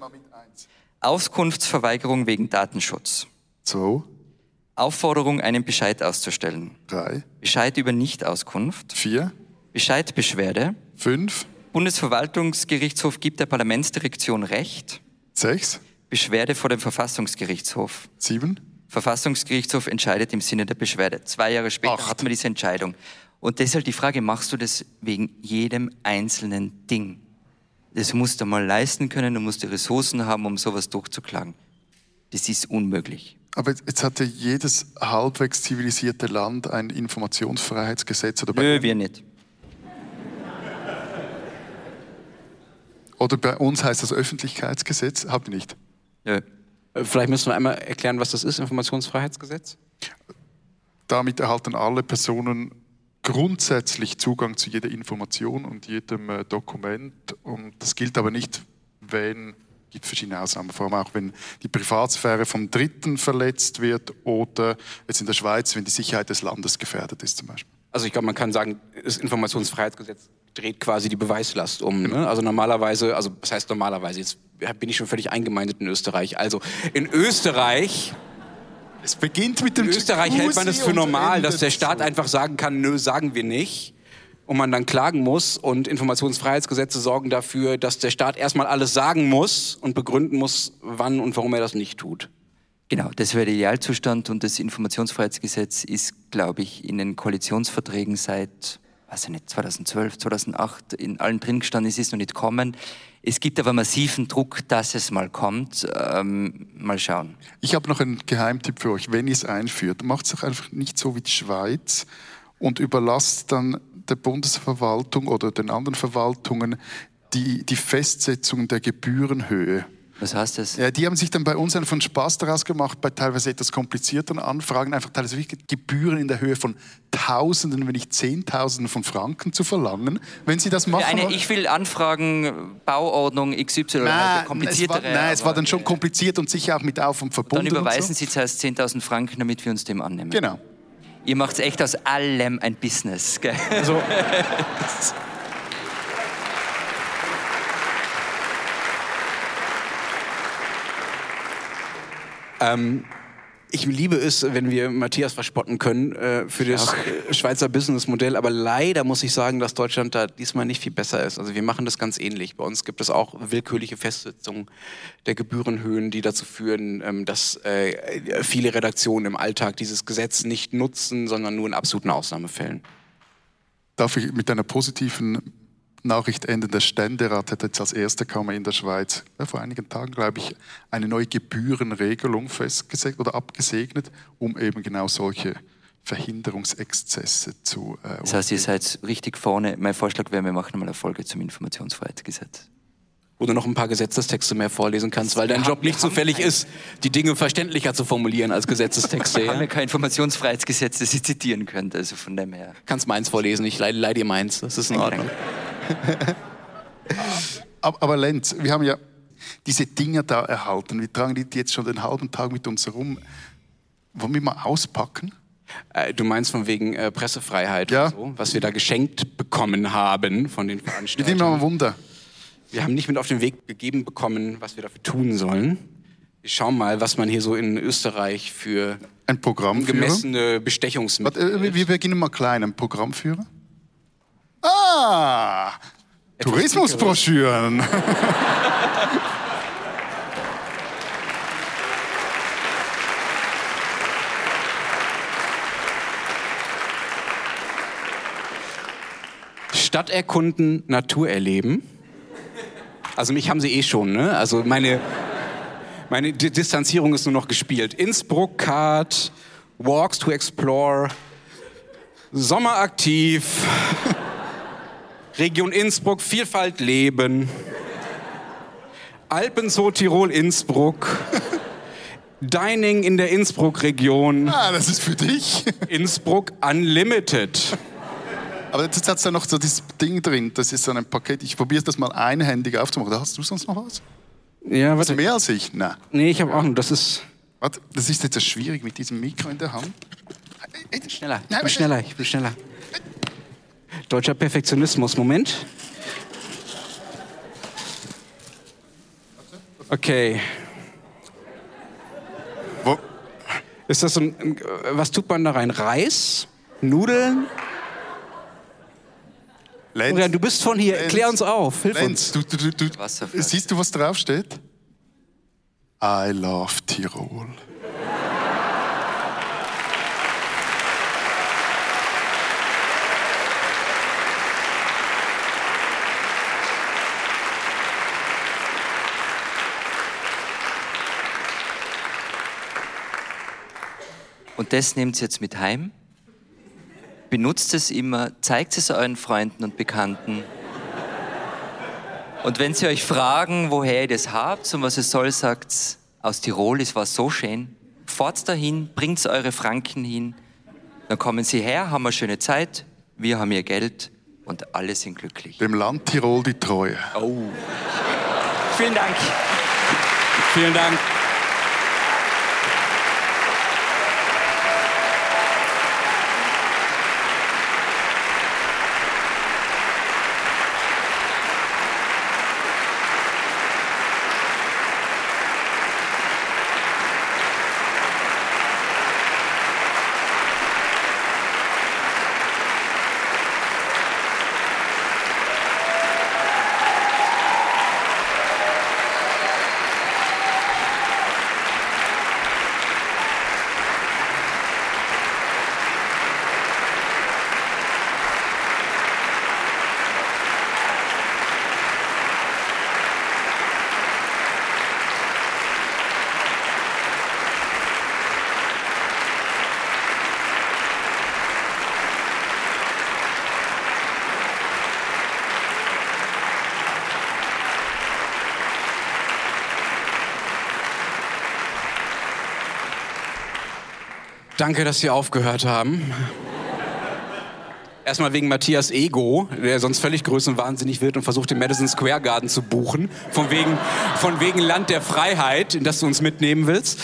Auskunftsverweigerung wegen Datenschutz. 2. Aufforderung, einen Bescheid auszustellen. 3. Bescheid über Nichtauskunft. 4. Bescheidbeschwerde. 5. Bundesverwaltungsgerichtshof gibt der Parlamentsdirektion Recht. 6. Beschwerde vor dem Verfassungsgerichtshof. 7. Verfassungsgerichtshof entscheidet im Sinne der Beschwerde. 2 Jahre später hat man diese Entscheidung. Und deshalb die Frage, machst du das wegen jedem einzelnen Ding? Das musst du mal leisten können, du musst die Ressourcen haben, um sowas durchzuklagen. Das ist unmöglich. Aber jetzt hat ja jedes halbwegs zivilisierte Land ein Informationsfreiheitsgesetz. Oder Nö, wir nicht. Oder bei uns heißt das Öffentlichkeitsgesetz. Habt ihr nicht? Nö. Vielleicht müssen wir einmal erklären, was das ist, Informationsfreiheitsgesetz? Damit erhalten alle Personen grundsätzlich Zugang zu jeder Information und jedem Dokument. Und das gilt aber nicht, wenn, es gibt verschiedene Ausnahmen, vor allem auch wenn die Privatsphäre vom Dritten verletzt wird oder jetzt in der Schweiz, wenn die Sicherheit des Landes gefährdet ist zum Beispiel. Also ich glaube, man kann sagen, das Informationsfreiheitsgesetz dreht quasi die Beweislast um. Ne? Also normalerweise, also was heißt normalerweise, jetzt bin ich schon völlig eingemeindet in Österreich. Also in Österreich... Es beginnt mit dem In Österreich hält man es für normal, dass der Staat einfach sagen kann, nö, sagen wir nicht. Und man dann klagen muss. Und Informationsfreiheitsgesetze sorgen dafür, dass der Staat erstmal alles sagen muss und begründen muss, wann und warum er das nicht tut. Genau, das wäre der Idealzustand. Und das Informationsfreiheitsgesetz ist, glaube ich, in den Koalitionsverträgen seit, weiß ich nicht, 2012, 2008 in allen drin gestanden. Es ist noch nicht gekommen. Es gibt aber massiven Druck, dass es mal kommt. Mal schauen. Ich habe noch einen Geheimtipp für euch. Wenn ihr es einführt, macht es doch einfach nicht so wie die Schweiz und überlasst dann der Bundesverwaltung oder den anderen Verwaltungen die Festsetzung der Gebührenhöhe. Was heißt das? Ja, die haben sich dann bei uns einen von Spaß daraus gemacht, bei teilweise etwas komplizierteren Anfragen, einfach teilweise wirklich Gebühren in der Höhe von Tausenden, wenn nicht Zehntausenden von Franken zu verlangen. Wenn Sie das machen... Ich will anfragen, Bauordnung XY, nein, kompliziertere. Es war dann schon kompliziert und sicher auch mit Aufwand verbunden. Dann überweisen Sie zuerst 10.000 Franken, damit wir uns dem annehmen. Genau. Ihr macht es echt aus allem ein Business, gell? Also, ich liebe es, wenn wir Matthias verspotten können für das Schweizer Businessmodell, aber leider muss ich sagen, dass Deutschland da diesmal nicht viel besser ist. Also wir machen das ganz ähnlich. Bei uns gibt es auch willkürliche Festsetzungen der Gebührenhöhen, die dazu führen, dass viele Redaktionen im Alltag dieses Gesetz nicht nutzen, sondern nur in absoluten Ausnahmefällen. Darf ich mit einer positiven Nachricht enden? Der Ständerat hat jetzt als erste Kammer in der Schweiz vor einigen Tagen, glaube ich, eine neue Gebührenregelung festgesetzt oder abgesegnet, um eben genau solche Verhinderungsexzesse zu Das heißt, ihr seid richtig vorne. Mein Vorschlag wäre, wir machen mal eine Folge zum Informationsfreiheitsgesetz. wo du noch ein paar Gesetzestexte mehr vorlesen kannst, weil dein Job nicht zufällig ist, die Dinge verständlicher zu formulieren als Gesetzestexte. Wir haben ja kein Informationsfreiheitsgesetz, das ihr zitieren könnt, also von dem her. Kannst meins vorlesen, ich leih dir meins, das ist in Ordnung. Aber Lenz, wir haben ja diese Dinger da erhalten. Wir tragen die jetzt schon den halben Tag mit uns herum. Wollen wir mal auspacken? Du meinst von wegen Pressefreiheit Ja. und so, was wir da geschenkt bekommen haben von den Wir Veranstaltern. nehmen mal Wunder. Wir haben nicht mit auf den Weg gegeben bekommen, was wir dafür tun sollen. Wir schauen mal, was man hier so in Österreich für Ein Programmführer. gemessene Bestechungsmittel... Warte, wir beginnen mal klein. Ein Programmführer. Ah! Tourismusbroschüren. Stadt erkunden, Natur erleben. Also mich haben sie eh schon, ne? Also meine Distanzierung ist nur noch gespielt. Innsbruck Card, Walks to Explore, Sommeraktiv, Region Innsbruck, Vielfalt leben, Alpenzoo Tirol Innsbruck, Dining in der Innsbruck-Region, Ah, das ist für dich. Innsbruck Unlimited. Aber jetzt hat es da noch so dieses Ding drin. Das ist so ein Paket. Ich probiere das mal einhändig aufzumachen. Da hast du sonst noch was? Ja, Hast warte. du mehr als ich? Nein. Nee, ich habe auch noch. Das ist... Warte, das ist jetzt so schwierig mit diesem Mikro in der Hand. Schneller, Nein, ich bin schneller. Deutscher Perfektionismus, Moment. Okay. Wo? Ist das so ein... Was tut man da rein? Reis? Nudeln? Lenz, Florian, du bist von hier. Lenz, Klär uns auf. Hilf Lenz, uns. du Wasserflasche. siehst du, was draufsteht? I love Tirol. Und das nehmt ihr jetzt mit heim, benutzt es immer, zeigt es euren Freunden und Bekannten. Und wenn sie euch fragen, woher ihr das habt und was es soll, sagt aus Tirol, es war so schön. Fahrt dahin, bringt eure Franken hin, dann kommen sie her, haben eine schöne Zeit, wir haben ihr Geld und alle sind glücklich. Dem Land Tirol die Treue. Oh. Vielen Dank. Vielen Dank. Danke, dass Sie aufgehört haben. Erstmal wegen Matthias Ego, der sonst völlig größenwahnsinnig wird und versucht, den Madison Square Garden zu buchen. Von wegen Land der Freiheit, in das du uns mitnehmen willst.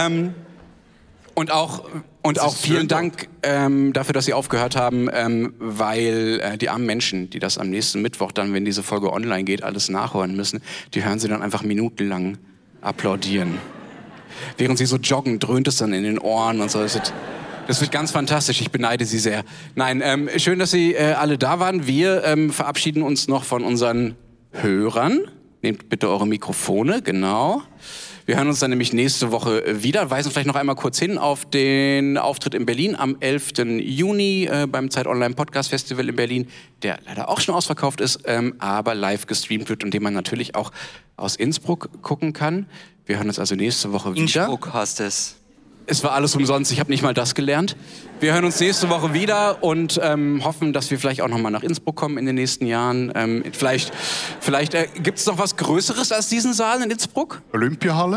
Und auch vielen Dank dafür, dass Sie aufgehört haben, weil die armen Menschen, die das am nächsten Mittwoch dann, wenn diese Folge online geht, alles nachhören müssen, die hören Sie dann einfach minutenlang applaudieren. Während Sie so joggen, dröhnt es dann in den Ohren und so. Das wird ganz fantastisch. Ich beneide Sie sehr. Nein, schön, dass Sie alle da waren. Wir verabschieden uns noch von unseren Hörern. Nehmt bitte eure Mikrofone, genau. Wir hören uns dann nämlich nächste Woche wieder. Weisen vielleicht noch einmal kurz hin auf den Auftritt in Berlin am 11. Juni beim Zeit Online Podcast Festival in Berlin, der leider auch schon ausverkauft ist, aber live gestreamt wird und den man natürlich auch aus Innsbruck gucken kann. Wir hören uns also nächste Woche wieder. Innsbruck heißt es. Es war alles umsonst, ich habe nicht mal das gelernt. Wir hören uns nächste Woche wieder und hoffen, dass wir vielleicht auch noch mal nach Innsbruck kommen in den nächsten Jahren. Vielleicht gibt es noch was Größeres als diesen Saal in Innsbruck? Olympiahalle?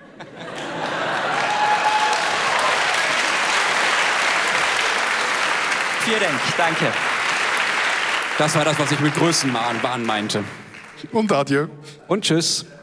Vielen Dank, danke. Das war das, was ich mit Größenwahn meinte. Und adieu. Und tschüss.